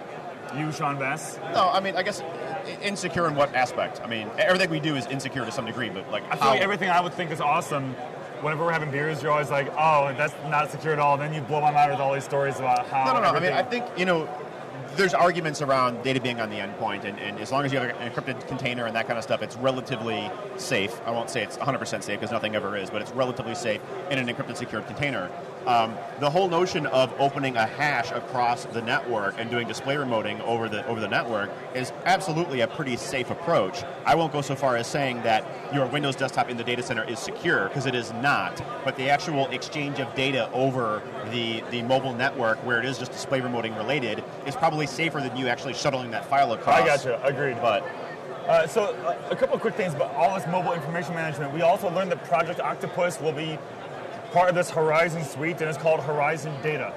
You, Sean Bass? No, I mean, I guess i- insecure in what aspect? I mean, everything we do is insecure to some degree, but like I feel how... like everything I would think is awesome. Whenever we're having beers, you're always like, oh, that's not secure at all. Then you blow my mind with all these stories about how. No, no, no. I mean, everything- I think, you know, there's arguments around data being on the endpoint, and, and as long as you have an encrypted container and that kind of stuff, it's relatively safe. I won't say it's one hundred percent safe because nothing ever is, but it's relatively safe in an encrypted secured container. Um, the whole notion of opening a hash across the network and doing display remoting over the over the network is absolutely a pretty safe approach. I won't go so far as saying that your Windows desktop in the data center is secure, because it is not, but the actual exchange of data over the, the mobile network, where it is just display remoting related, is probably safer than you actually shuttling that file across. I gotcha. Agreed. But Uh, so uh, a couple of quick things about all this mobile information management. We also learned that Project Octopus will be part of this Horizon suite, and it's called Horizon Data.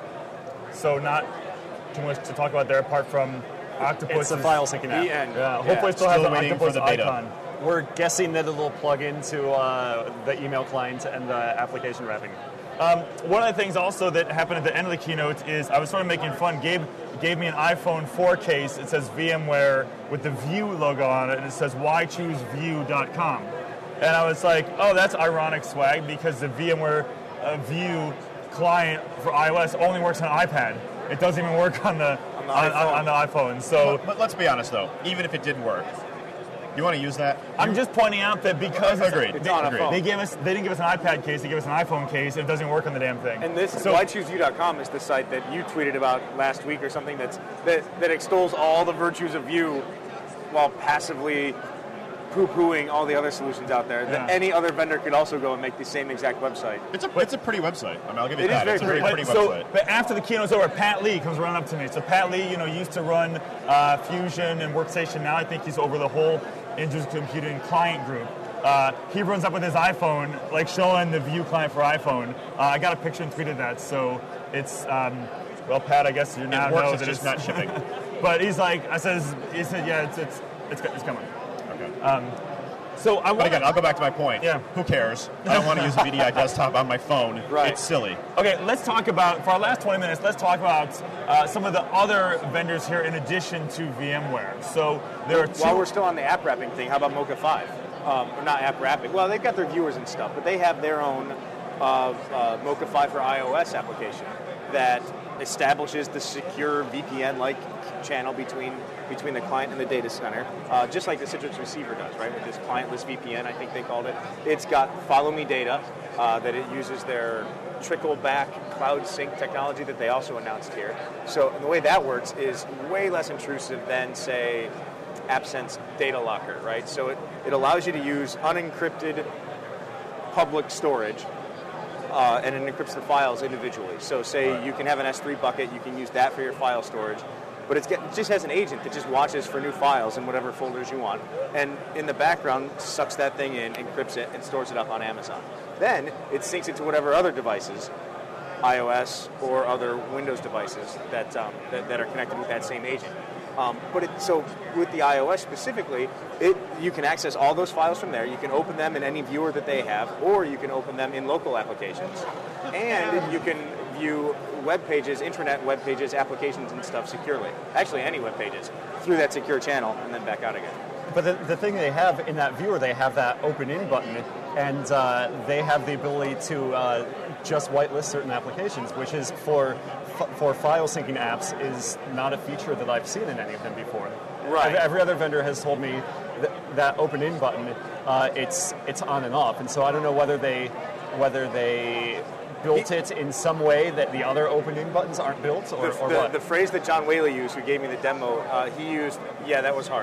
So not too much to talk about there, apart from Octopus. It's a file syncing app. The end. Yeah, hopefully it still Still has an waiting for Octopus the beta. icon. We're guessing that it'll plug into uh, the email client and the application wrapping. Um, one of the things also that happened at the end of the keynote is I was sort of making fun. Gabe gave me an iPhone four case. It says VMware with the View logo on it, and it says why choose view dot com. And I was like, oh, that's ironic swag, because the VMware uh, View client for iOS only works on iPad. It doesn't even work on the On the on, on, iPhone. on the iPhone. So but, but let's be honest, though. Even if it did work, you want to use that? I'm just pointing out that because Agreed. It's on a phone. they gave us they didn't give us an iPad case, they gave us an iPhone case, and it doesn't work on the damn thing. And this so, why choose view dot com is the site that you tweeted about last week or something that's that, that extols all the virtues of View while passively poo-pooing all the other solutions out there. That Yeah. any other vendor could also go and make the same exact website. It's a it's a pretty website. I mean, I'll give you It is that. very it's a very pretty. pretty But, so, website. but after the keynote's over, Pat Lee comes running up to me. So Pat Lee, you know, used to run uh, Fusion and Workstation. Now I think he's over the whole Andrews Computing client group. Uh, he runs up with his iPhone, like showing the View client for iPhone. Uh, I got a picture and tweeted that. So it's um, well, Pat, I guess you now It works, know it's that just not shipping. But he's like, I says, he said, yeah, it's it's it's, it's coming. Okay. So I But want again, I'll go back to my point. Yeah. Who cares? I don't want to use a V D I desktop on my phone. Right. It's silly. Okay, let's talk about, for our last twenty minutes, let's talk about uh, some of the other vendors here in addition to VMware. So there are two. While we're still on the app wrapping thing, how about Mocha five? Um, or not app wrapping. Well, they've got their viewers and stuff, but they have their own uh, uh, Mocha five for iOS application that establishes the secure V P N-like channel between between the client and the data center, uh, just like the Citrix receiver does, right? With this clientless V P N, I think they called it. It's got follow me data uh, that it uses their trickle back cloud sync technology that they also announced here. So the way that works is way less intrusive than, say, AppSense Data Locker, right? So it, it allows you to use unencrypted public storage uh, and it encrypts the files individually. So say you can have an S three bucket, you can use that for your file storage. but it's get, it just has an agent that just watches for new files in whatever folders you want, and in the background sucks that thing in, encrypts it, and stores it up on Amazon. Then it syncs it to whatever other devices, iOS or other Windows devices that um, that, that are connected with that same agent. Um, but it, so with the iOS specifically, it you can access all those files from there. You can open them in any viewer that they have, or you can open them in local applications, and you can view web pages, intranet web pages, applications, and stuff securely. Actually, any web pages through that secure channel, and then back out again. But the, the thing they have in that viewer, they have that open in button, and uh, they have the ability to uh, just whitelist certain applications, which is for for file syncing apps is not a feature that I've seen in any of them before. Right. Every, every other vendor has told me that, that open in button, uh, it's it's on and off, and so I don't know whether they whether they built it in some way that the other open in buttons aren't built, or, the, or the, what. The phrase that John Whaley used, who gave me the demo, uh, he used, "Yeah, that was hard."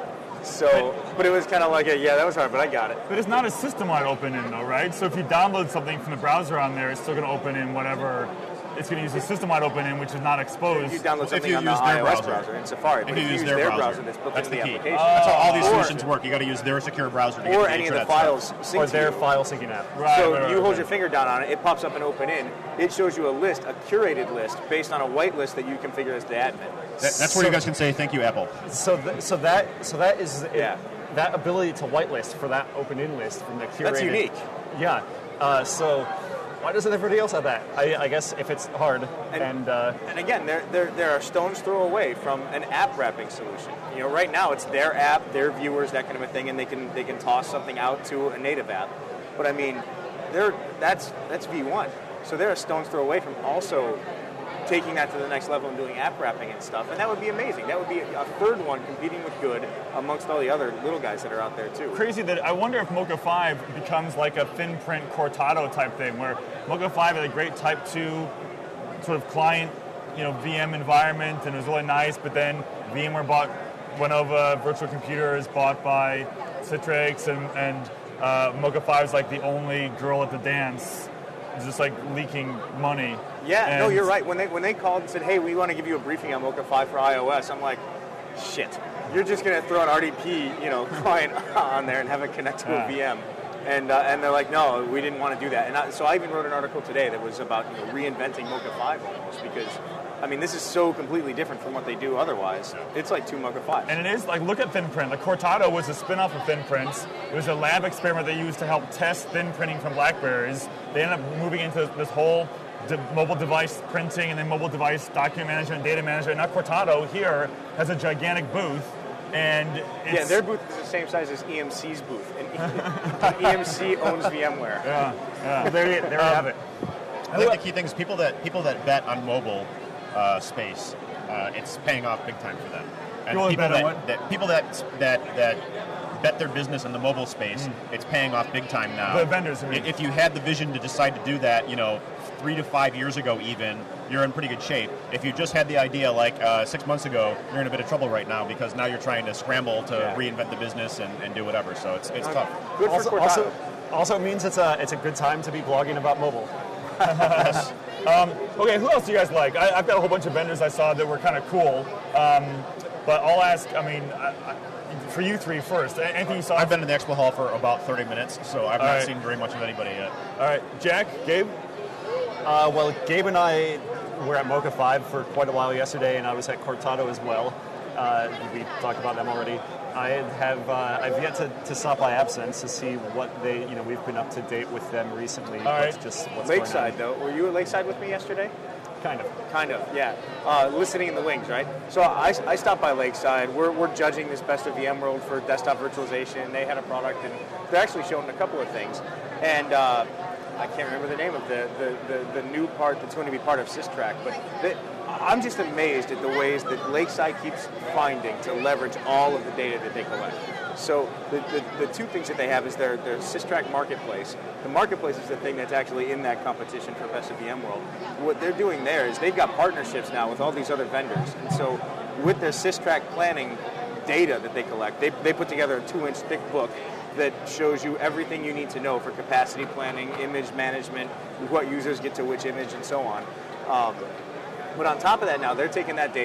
So, but, but it was kind of like a, yeah, that was hard, but I got it. But it's not a system-wide open-in, though, right? So if you download something from the browser on there, it's still going to open in whatever. It's going to use a system-wide open-in, which is not exposed. You download something you on the use their iOS browser. browser in Safari, but If you use their, their browser, browser, that's built that's into the the, key. application. That's how all these Or- solutions work. You got to use their secure browser to get or to the any of the internet files stuff. synced or to their you. file syncing app. Right, So right, right, you hold right. your finger down on it, it pops up an open in. It shows you a list, a curated list, based on a whitelist that you configure as the admin. That, that's where you guys can say thank you, Apple. So, th- so that, so that is Yeah. that ability to whitelist for that open-in list from the curated. That's unique. Yeah. Uh, so, why doesn't everybody else have that? I, I guess if it's hard And- and, uh, And again, they're, they're, they're a stone's throw away from an app wrapping solution. You know, right now it's their app, their viewers, that kind of a thing, and they can they can toss something out to a native app. But I mean, they're that's that's V one, so they're a stone's throw away from also taking that to the next level and doing app wrapping and stuff. And that would be amazing. That would be a third one competing with good amongst all the other little guys that are out there too. Crazy that I wonder if Mocha five becomes like a thin print Cortado type thing, where Mocha five had a great Type two sort of client, you know, V M environment, and it was really nice. But then VMware bought went over Virtual Computers, bought by Citrix, and and uh, Mocha five is like the only girl at the dance, it's just like leaking money. Yeah, And- no, you're right. When they when they called and said, "Hey, we want to give you a briefing on Mocha five for iOS," I'm like, "Shit, you're just gonna throw an R D P, you know, client on there and have it connect to Yeah. a V M." And uh, and they're like, "No, we didn't want to do that." And I, so I even wrote an article today that was about you know, reinventing Mocha five almost, because I mean this is so completely different from what they do otherwise. It's like two Mocha fives. And it is, like, look at ThinPrint. Like, Cortado was a spin-off of ThinPrint. It was a lab experiment they used to help test thin printing from Blackberries. They ended up moving into this whole de- mobile device printing and then mobile device document management, data management. Now Cortado here has a gigantic booth, and it's... Yeah, their booth is the same size as E M C's booth, and, and E M C owns VMware. Yeah, yeah. there, you, there you have it. I think the key thing is people that people that bet on mobile uh, space, uh, it's paying off big time for them. And People that people bet on that, what? that people that that that bet their business in the mobile space, it's paying off big time now. The vendors, I mean. I- If you had the vision to decide to do that, you know, three to five years ago, even, you're in pretty good shape. If you just had the idea like uh, six months ago, you're in a bit of trouble right now because now you're trying to scramble to Yeah. reinvent the business and, and do whatever. So it's it's tough. Good for Also, Cortado. also, also means it's a it's a good time to be blogging about mobile. Okay, who else do you guys like? I, I've got a whole bunch of vendors I saw that were kind of cool. Um, but I'll ask, I mean, I, I, for you three first. A- Anything you saw? I've been in the expo hall for about thirty minutes, so I've All not right. seen very much of anybody yet. All right, Jack, Gabe? Uh, well, Gabe and I were at Mocha five for quite a while yesterday, and I was at Cortado as well. Uh, we talked about them already. I have uh, I've yet to, to stop by AppSense to see what they you know we've been up to date with them recently. All what's right. just what's Lakeside, going though. Were you at Lakeside with me yesterday? on. Kind of. Kind of, yeah. Uh, listening in the wings, right? So I, I stopped by Lakeside. We're, we're judging this Best of VMworld for desktop virtualization. They had a product, and they're actually showing a couple of things. And uh, I can't remember the name of the, the, the, the new part that's going to be part of SysTrack, but the, I'm just amazed at the ways that Lakeside keeps finding to leverage all of the data that they collect. So the, the, the two things that they have is their, their SysTrack Marketplace. The Marketplace is the thing that's actually in that competition for Best of VMworld. What they're doing there is they've got partnerships now with all these other vendors. And so with their SysTrack planning data that they collect, they, they put together a two-inch thick book that shows you everything you need to know for capacity planning, image management, what users get to which image, and so on. Um, But on top of that now, they're taking that data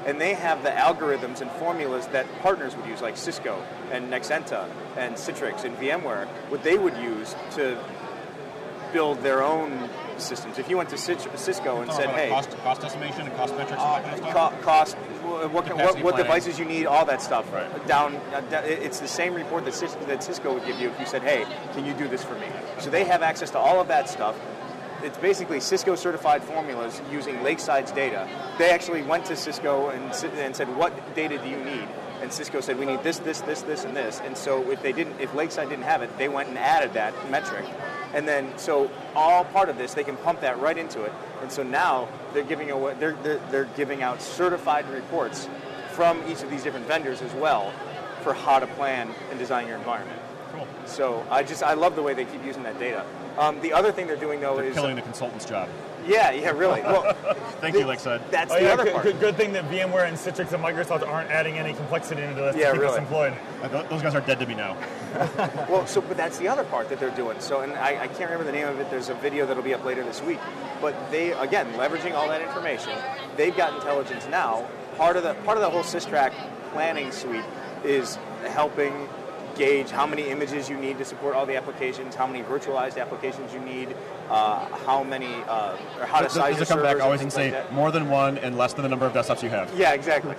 and they have the algorithms and formulas that partners would use, like Cisco and Nexenta and Citrix and VMware, what they would use to build their own systems. If you went to Cisco and said, hey, cost, cost estimation and cost metrics and that kind of stuff? Co- cost, what, what, what devices you need, all that stuff. Right. Down, uh, it's the same report that Cisco, that Cisco would give you if you said, hey, can you do this for me? So they have access to all of that stuff. It's basically Cisco certified formulas using Lakeside's data. They actually went to Cisco and, and said, what data do you need? And Cisco said, we need this, this, this, this, and this. And so if they didn't, if Lakeside didn't have it, they went and added that metric. And then, so all part of this, they can pump that right into it. And so now they're giving away, they're, they're, they're giving out certified reports from each of these different vendors as well for how to plan and design your environment. Cool. So I just, I love the way they keep using that data. Um, the other thing they're doing though they're is killing the consultant's job. Yeah, yeah, really. Well, Thank you, Lakeside. That's oh, the yeah, other good, part. Good, good thing that VMware and Citrix and Microsoft aren't adding any complexity into this Yeah, to keep really. us employed. Uh, Those guys are dead to me now. Well, so but that's the other part that they're doing. So, and I, I can't remember the name of it. There's a video that'll be up later this week. But they, again, leveraging all that information, they've got intelligence now. Part of the part of the whole Systrack planning suite is helping gauge how many images you need to support all the applications, how many virtualized applications you need, uh, how many, uh, or how to Does size it your come servers back always and and things say like that. more than one and less than the number of desktops you have? Yeah, exactly.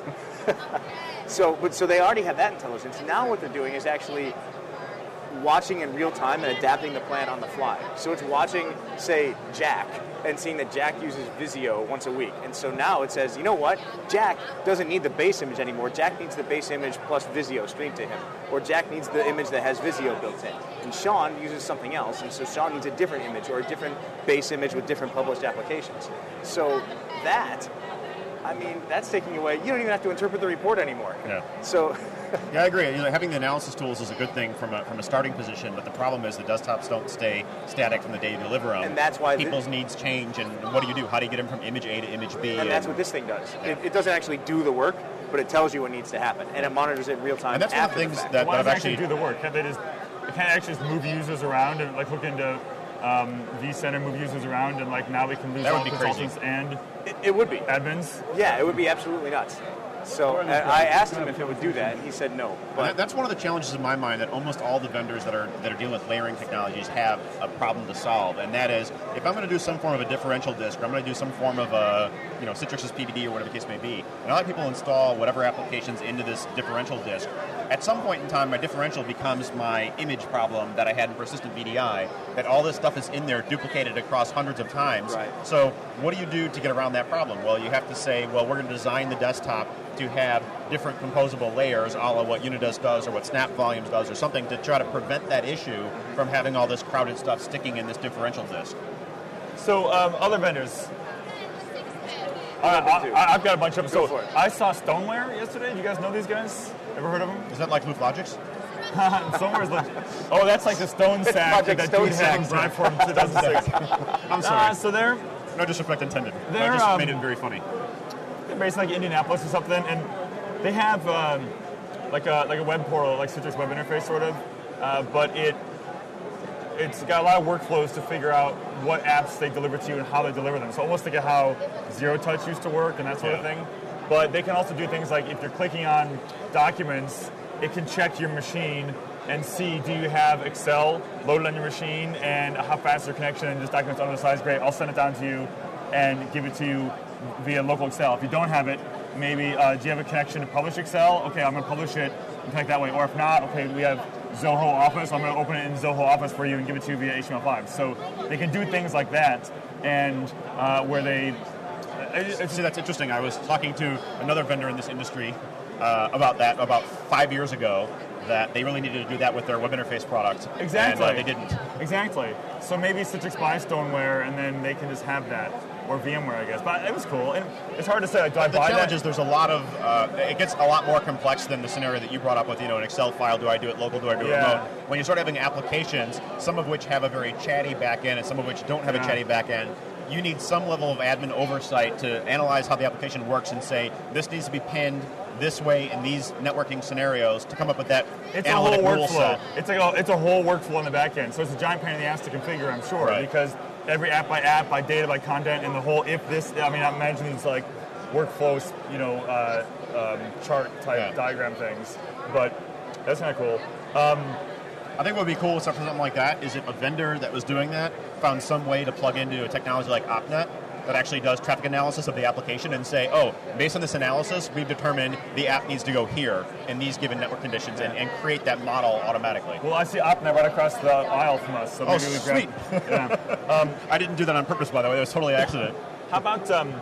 so, but so they already have that intelligence. Now what they're doing is actually watching in real time and adapting the plan on the fly. So it's watching, say, Jack, and seeing that Jack uses Visio once a week. And so now it says, you know what? Jack doesn't need the base image anymore. Jack needs the base image plus Visio streamed to him. Or Jack needs the image that has Visio built in. And Sean uses something else, and so Sean needs a different image or a different base image with different published applications. So that, I mean, that's taking away, you don't even have to interpret the report anymore. Yeah. So... Yeah, I agree. You know, having the analysis tools is a good thing from a, from a starting position, but the problem is the desktops don't stay static from the day you deliver them. And that's why people's the, needs change, and what do you do? How do you get them from image A to image B? And, and that's what this thing does. Yeah. It, it doesn't actually do the work, but it tells you what needs to happen, and it monitors it in real time. And that's one of the after things fact. that, Why that does I've it actually actually do the work? Can't they just, can't they actually just move users around and like hook into um, vCenter, move users around, and like now we can lose That would all be crazy. consultants and It, it would be. admins? Yeah, it would be absolutely nuts. So and I asked him if it would do that, and he said no. And But that- that's one of the challenges in my mind that almost all the vendors that are that are dealing with layering technologies have a problem to solve, and that is if I'm going to do some form of a differential disk, or I'm going to do some form of a you know Citrix's P V D or whatever the case may be, and a lot of people install whatever applications into this differential disk. At some point in time, my differential becomes my image problem that I had in persistent V D I. That all this stuff is in there, duplicated across hundreds of times. Right. So what do you do to get around that problem? Well, you have to say, well, we're going to design the desktop to have different composable layers, a la what Unidesk does or what Snap Volumes does or something, to try to prevent that issue from having all this crowded stuff sticking in this differential disk. So um, other vendors. Uh, I've been to. I, I, I've got a bunch of them. Go So for it. I saw Stoneware yesterday. Do you guys know these guys? Ever heard of them? Is that like Looflogix? Stoneware's legit. Oh, that's like the Stone Sack that Project that Stone dude had in Sack. Brightform in two thousand six. I'm sorry. Uh, so they're No disrespect intended. I They're, just um, made it very funny. they're based in like Indianapolis or something, and they have um, like a like a web portal, like Citrix web interface sort of, uh, but it it's got a lot of workflows to figure out what apps they deliver to you and how they deliver them. So almost like how Zero Touch used to work and that sort of Yeah. thing. But they can also do things like if you're clicking on documents, it can check your machine and see, do you have Excel loaded on your machine and how fast is your connection, and this document's on the size, great, I'll send it down to you and give it to you via local Excel. If you don't have it, maybe, uh, do you have a connection to publish Excel? Okay, I'm going to publish it and connect that way. Or if not, okay, we have Zoho Office, I'm going to open it in Zoho Office for you and give it to you via H T M L five. So they can do things like that, and uh, where they... See, that's interesting. I was talking to another vendor in this industry uh, about that about five years ago, that they really needed to do that with their web interface product. Exactly. And uh, they didn't. Exactly. So maybe Citrix buys Stoneware, and then they can just have that. Or VMware, I guess. But it was cool. And it's hard to say, like, do I The buy challenge that? is there's a lot of, uh, it gets a lot more complex than the scenario that you brought up with, you know, an Excel file. Do I do it local? Do I do it Yeah. remote? When you start having applications, some of which have a very chatty back end and some of which don't have Yeah. a chatty back end, you need some level of admin oversight to analyze how the application works and say, this needs to be pinned this way in these networking scenarios to come up with that It's a whole analytic rule workflow. set. It's like a, it's a whole workflow in the back end. So it's a giant pain in the ass to configure, I'm sure, Right. because every app by app, by data, by content, and the whole if this, I mean, I'm imagining it's like workflow, you know, uh, um, chart type Yeah. diagram things. But that's kind of cool. Um, I think what would be cool with something like that is if a vendor that was doing that found some way to plug into a technology like OpNet that actually does traffic analysis of the application and say, oh, based on this analysis, we've determined the app needs to go here in these given network conditions, and, and create that model automatically. well, I see OpNet right across the aisle from us. So Oh, maybe we sweet. grab, yeah. Um, I didn't do that on purpose, by the way. It was totally accident. how about um,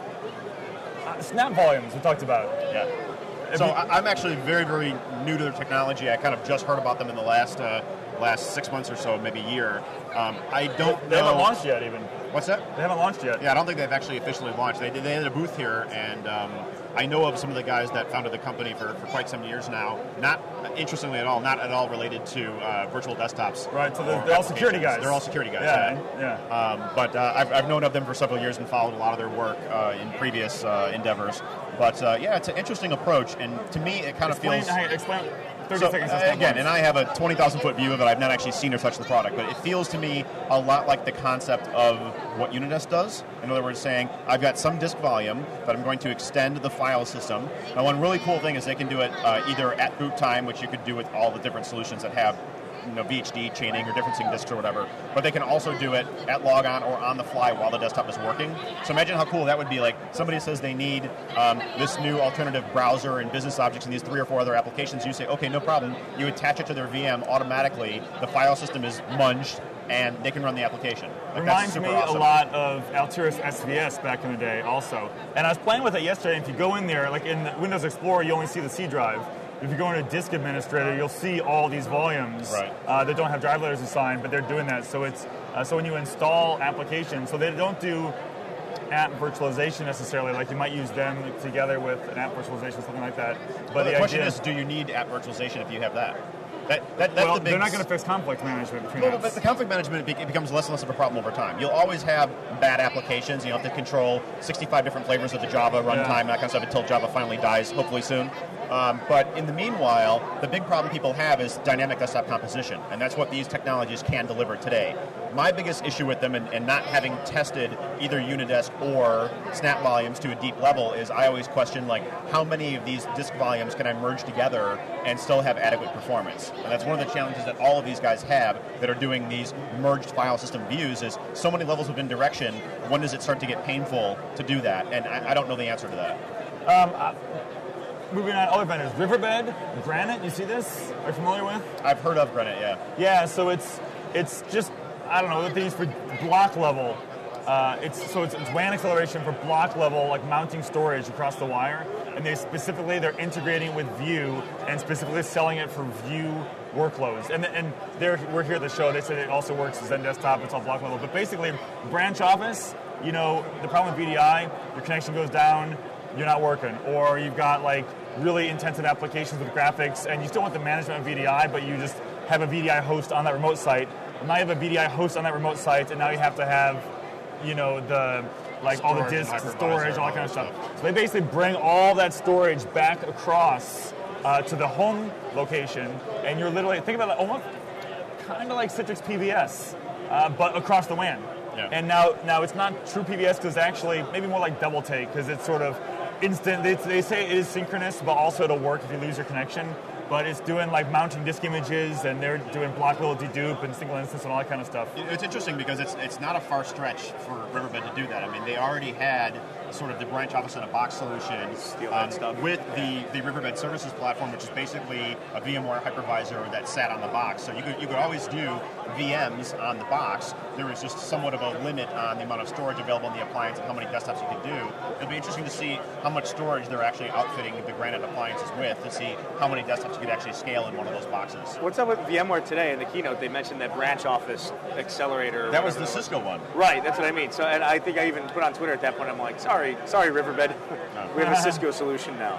uh, snap volumes we talked about? Yeah. So I, I'm actually very, very new to their technology. I kind of just heard about them in the last uh, last six months or so, maybe a year. Um, I don't They know. haven't launched yet, even. What's that? They haven't launched yet. Yeah, I don't think they've actually officially launched. They did. They had a booth here, and um, I know of some of the guys that founded the company for, for quite some years now. Not interestingly at all, not at all related to uh, virtual desktops. Right, so they're, or they're all security applications. guys. They're all security guys. Yeah, Yeah. yeah. Um, but uh, I've, I've known of them for several years and followed a lot of their work uh, in previous uh, endeavors. But uh, yeah, it's an interesting approach, and to me, it kind Explain, of feels. hey, explain thirty So, seconds. uh, of snap again, volumes. and I have a twenty thousand foot view of it. I've not actually seen or touched the product, but it feels to me a lot like the concept of what Unidesk does. In other words, saying, I've got some disk volume that I'm going to extend the file system. Now, one really cool thing is they can do it uh, either at boot time, which you could do with all the different solutions that have you know, V H D chaining or differencing disks or whatever, but they can also do it at logon or on the fly while the desktop is working. So imagine how cool that would be. Like somebody says they need um, this new alternative browser and business objects and these three or four other applications. You say, okay, no problem. You attach it to their V M automatically. The file system is munged, and they can run the application. Like, Reminds that's super me awesome. a lot of Altiris S V S back in the day also. And I was playing with it yesterday, and if you go in there, like in Windows Explorer, you only see the C drive. If you go into Disk Administrator, you'll see all these volumes Right. uh, that don't have drive letters assigned, but they're doing that. So it's uh, so when you install applications, so they don't do app virtualization necessarily, like you might use them together with an app virtualization, something like that. But Well, the, the question idea, is, do you need app virtualization if you have that? That, that that's well, the big they're not going to fix conflict management between Well, apps. but the conflict management it becomes less and less of a problem over time. You'll always have bad applications. You have to control sixty-five different flavors of the Java runtime, Yeah. and that kind of stuff until Java finally dies, hopefully soon. Um, but in the meanwhile, the big problem people have is dynamic desktop composition, and that's what these technologies can deliver today. My biggest issue with them, and, and not having tested either Unidesk or Snap volumes to a deep level, is I always question like how many of these disk volumes can I merge together and still have adequate performance. And that's one of the challenges that all of these guys have that are doing these merged file system views is so many levels of indirection. When does it start to get painful to do that? And I, I don't know the answer to that. Um, uh, moving on, other vendors. Riverbed, Granite, you see this? Are you familiar with? I've heard of Granite, yeah. Yeah, so it's it's just, I don't know, what they use for block level. Uh, it's so it's, it's W A N acceleration for block level, like mounting storage across the wire. And they specifically, they're integrating it with Vue and specifically selling it for Vue workloads. And and they're, we're here at the show, they said it also works as Zen Desktop, it's all block level. But basically, branch office, you know, the problem with V D I, your connection goes down, you're not working. Or you've got like really intensive applications with graphics, and you still want the management of V D I, but you just have a V D I host on that remote site. And now you have a V D I host on that remote site, and now you have to have, you know, the like all the Storage and disks, hypervisor storage, all that and kind of all stuff. that So they basically bring all that storage back across uh, to the home location, and you're literally think about it almost kind of like Citrix P V S, uh, but across the W A N. Yeah. And now, now it's not true P V S because actually maybe more like double take because it's sort of instant. They, they say it is synchronous, but also it'll work if you lose your connection. But it's doing like mounting disk images, and they're doing block level dedupe and single instance and all that kind of stuff. It's interesting because it's it's not a far stretch for Riverbed to do that. I mean, they already had sort of the branch office in a box solution Steal that um, stuff. with the, the Riverbed Services platform, which is basically a VMware hypervisor that sat on the box. So you could you could always do V Ms on the box. There was just somewhat of a limit on the amount of storage available in the appliance and how many desktops you could do. It'll be interesting to see how much storage they're actually outfitting the Granite appliances with to see how many desktops you could actually scale in one of those boxes. What's up with VMware today? In the keynote, they mentioned that branch office accelerator. or That was the whatever it Cisco one. Right, that's what I mean. So, and I think I even put on Twitter at that point. I'm like, sorry, sorry, Riverbed, we have a Cisco solution now.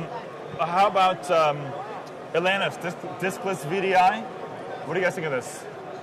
How about um, Atlantis, disk, diskless V D I? What do you guys think of this?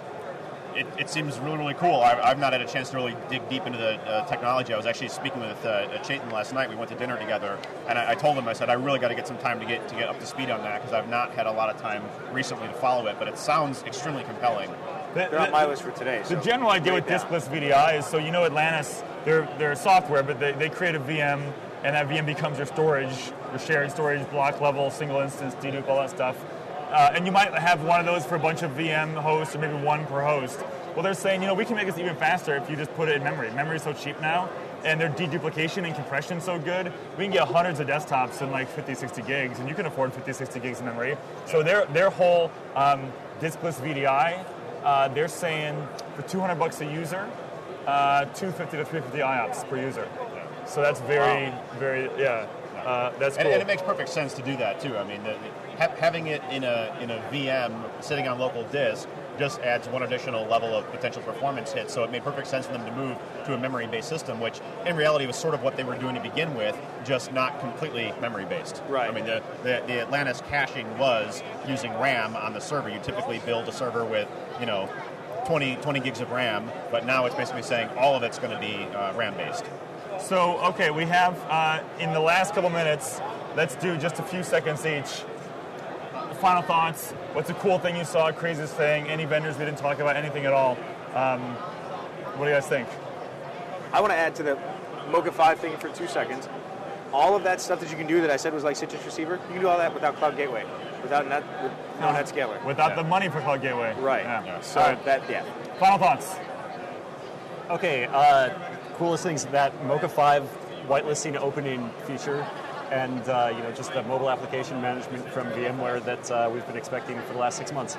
It, it seems really, really cool. I've, I've not had a chance to really dig deep into the uh, technology. I was actually speaking with uh, Chaitan last night. We went to dinner together, and I, I told him, I said, I really got to get some time to get to get up to speed on that because I've not had a lot of time recently to follow it, but it sounds extremely compelling. The, They're on my list for today. The so general idea with write it down. diskless V D I is, so you know Atlantis, they're, they're software, but they, they create a V M and that V M becomes your storage, your shared storage, block level, single instance, dedupe, all that stuff. Uh, and you might have one of those for a bunch of V M hosts, or maybe one per host. Well, they're saying, you know, we can make this even faster if you just put it in memory. Memory is so cheap now, and their deduplication and compression so good, we can get hundreds of desktops in like fifty, sixty gigs, and you can afford fifty, sixty gigs of memory. So their their whole um, diskless V D I, uh, they're saying for two hundred bucks a user, uh, two fifty to three fifty I O P S per user. So that's very, wow. very, yeah, uh, that's cool. And, and it makes perfect sense to do that too. I mean, the, ha- having it in a in a V M sitting on local disk just adds one additional level of potential performance hit. So it made perfect sense for them to move to a memory-based system, which in reality was sort of what they were doing to begin with, just not completely memory-based. Right. I mean, the, the, the Atlantis caching was using RAM on the server. You typically build a server with, you know, twenty, twenty gigs of RAM, but now it's basically saying all of it's going to be uh, RAM-based. So, okay, we have, uh, in the last couple minutes, let's do just a few seconds each. Final thoughts. What's a cool thing you saw, craziest thing, any vendors we didn't talk about, anything at all? Um, what do you guys think? I want to add to the Mocha five thing for two seconds. All of that stuff that you can do that I said was like Citrix Receiver, you can do all that without Cloud Gateway, without net, with no NetScaler. Without Yeah. the money for Cloud Gateway. Right. Yeah. Yeah. So All right. that, yeah. Final thoughts. Okay, uh, coolest things, that Mocha five whitelisting opening feature, and uh, you know, just the mobile application management from VMware that uh, we've been expecting for the last six months.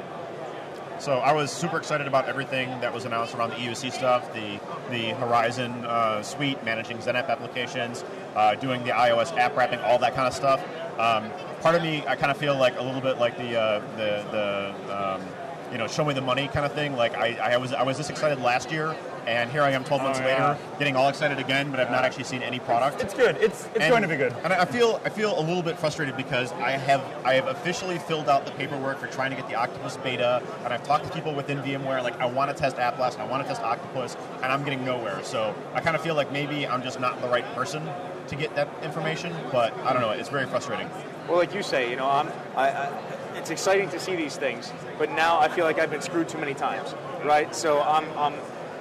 So I was super excited about everything that was announced around the E U C stuff, the the Horizon uh, suite, managing XenApp applications, uh, doing the iOS app wrapping, all that kind of stuff. Um, part of me, I kind of feel like a little bit like the uh, the the um, you know, show me the money kind of thing. Like I, I was I was this excited last year, and here I am twelve months Oh, yeah. later, getting all excited again, but I've not actually seen any product. It's good. It's it's And- going to be good. And I feel I feel a little bit frustrated because I have I have officially filled out the paperwork for trying to get the Octopus beta, and I've talked to people within VMware like I want to test Atlas and I want to test Octopus, and I'm getting nowhere. So I kind of feel like maybe I'm just not the right person to get that information, but I don't know. It's very frustrating. Well, like you say, you know, I'm, I, I, it's exciting to see these things, but now I feel like I've been screwed too many times, right? So I'm, I'm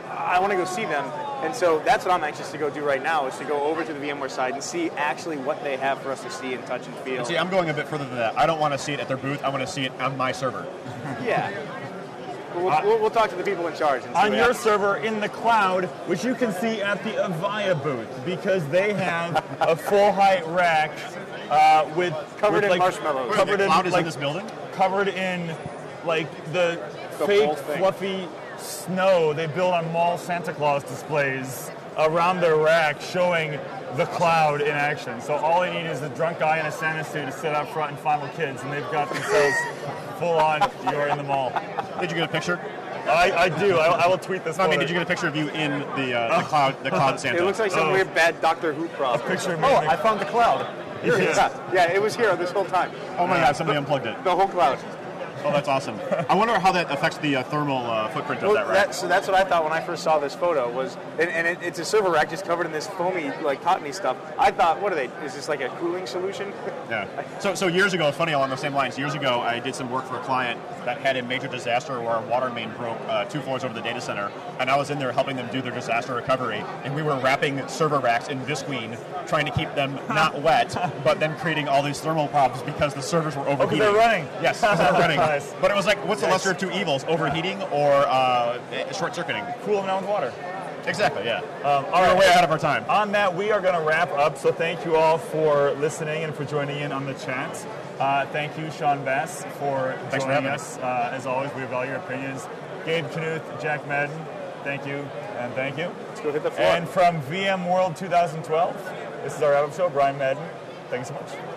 I want to go see them, and so that's what I'm anxious to go do right now, is to go over to the VMware side and see actually what they have for us to see and touch and feel. And see, I'm going a bit further than that. I don't want to see it at their booth. I want to see it on my server. Yeah. We'll, Uh, we'll, we'll talk to the people in charge. And see On what your happens. server in the cloud, which you can see at the Avaya booth, because they have a full height rack uh, with Covered with in like, marshmallows. Covered the in cloud is like, in this building? covered in like the, The fake whole thing. fluffy snow they build on mall Santa Claus displays around their rack, showing the cloud in action. So all they need is a drunk guy in a Santa suit to sit up front and fondle kids, and they've got themselves full on. You're in the mall. Did you get a picture? I, I do. I, I will tweet this. No, I mean, photo. did you get a picture of you in the uh, the cloud the cloud Santa? It looks like some Oh. weird bad Doctor Who prop. Picture of me. Oh, in the- I found the cloud. Here it is. Yeah, yeah, it was here this whole time. Oh my God! Somebody unplugged it. The whole cloud. Oh, that's awesome. I wonder how that affects the uh, thermal uh, footprint of Well, that rack. that, so that's what I thought when I first saw this photo was, and, and it, it's a server rack just covered in this foamy, like cottony stuff. I thought, what are they? Is this like a cooling solution? Yeah. So, so years ago, funny along those same lines. Years ago, I did some work for a client that had a major disaster where a water main broke uh, two floors over the data center, and I was in there helping them do their disaster recovery. And we were wrapping server racks in Visqueen, trying to keep them not wet, but then creating all these thermal problems because the servers were overheating. they're running. Yes, 'cause they're running. Nice. But it was like, what's the Nice. lesser of two evils? Overheating or uh, short circuiting? Cool them down with water. Exactly. Yeah. Um, all We're right. way ahead of our time. On that, we are going to wrap up. So thank you all for listening and for joining in on the chat. Uh, thank you, Sean Bass, for Thanks for joining having us. Uh, as always, we value your opinions. Gabe Knuth, Jack Madden, thank you, and thank you. Let's go hit the floor. And from VMworld twenty twelve, this is our wrap-up show. Brian Madden, thanks so much.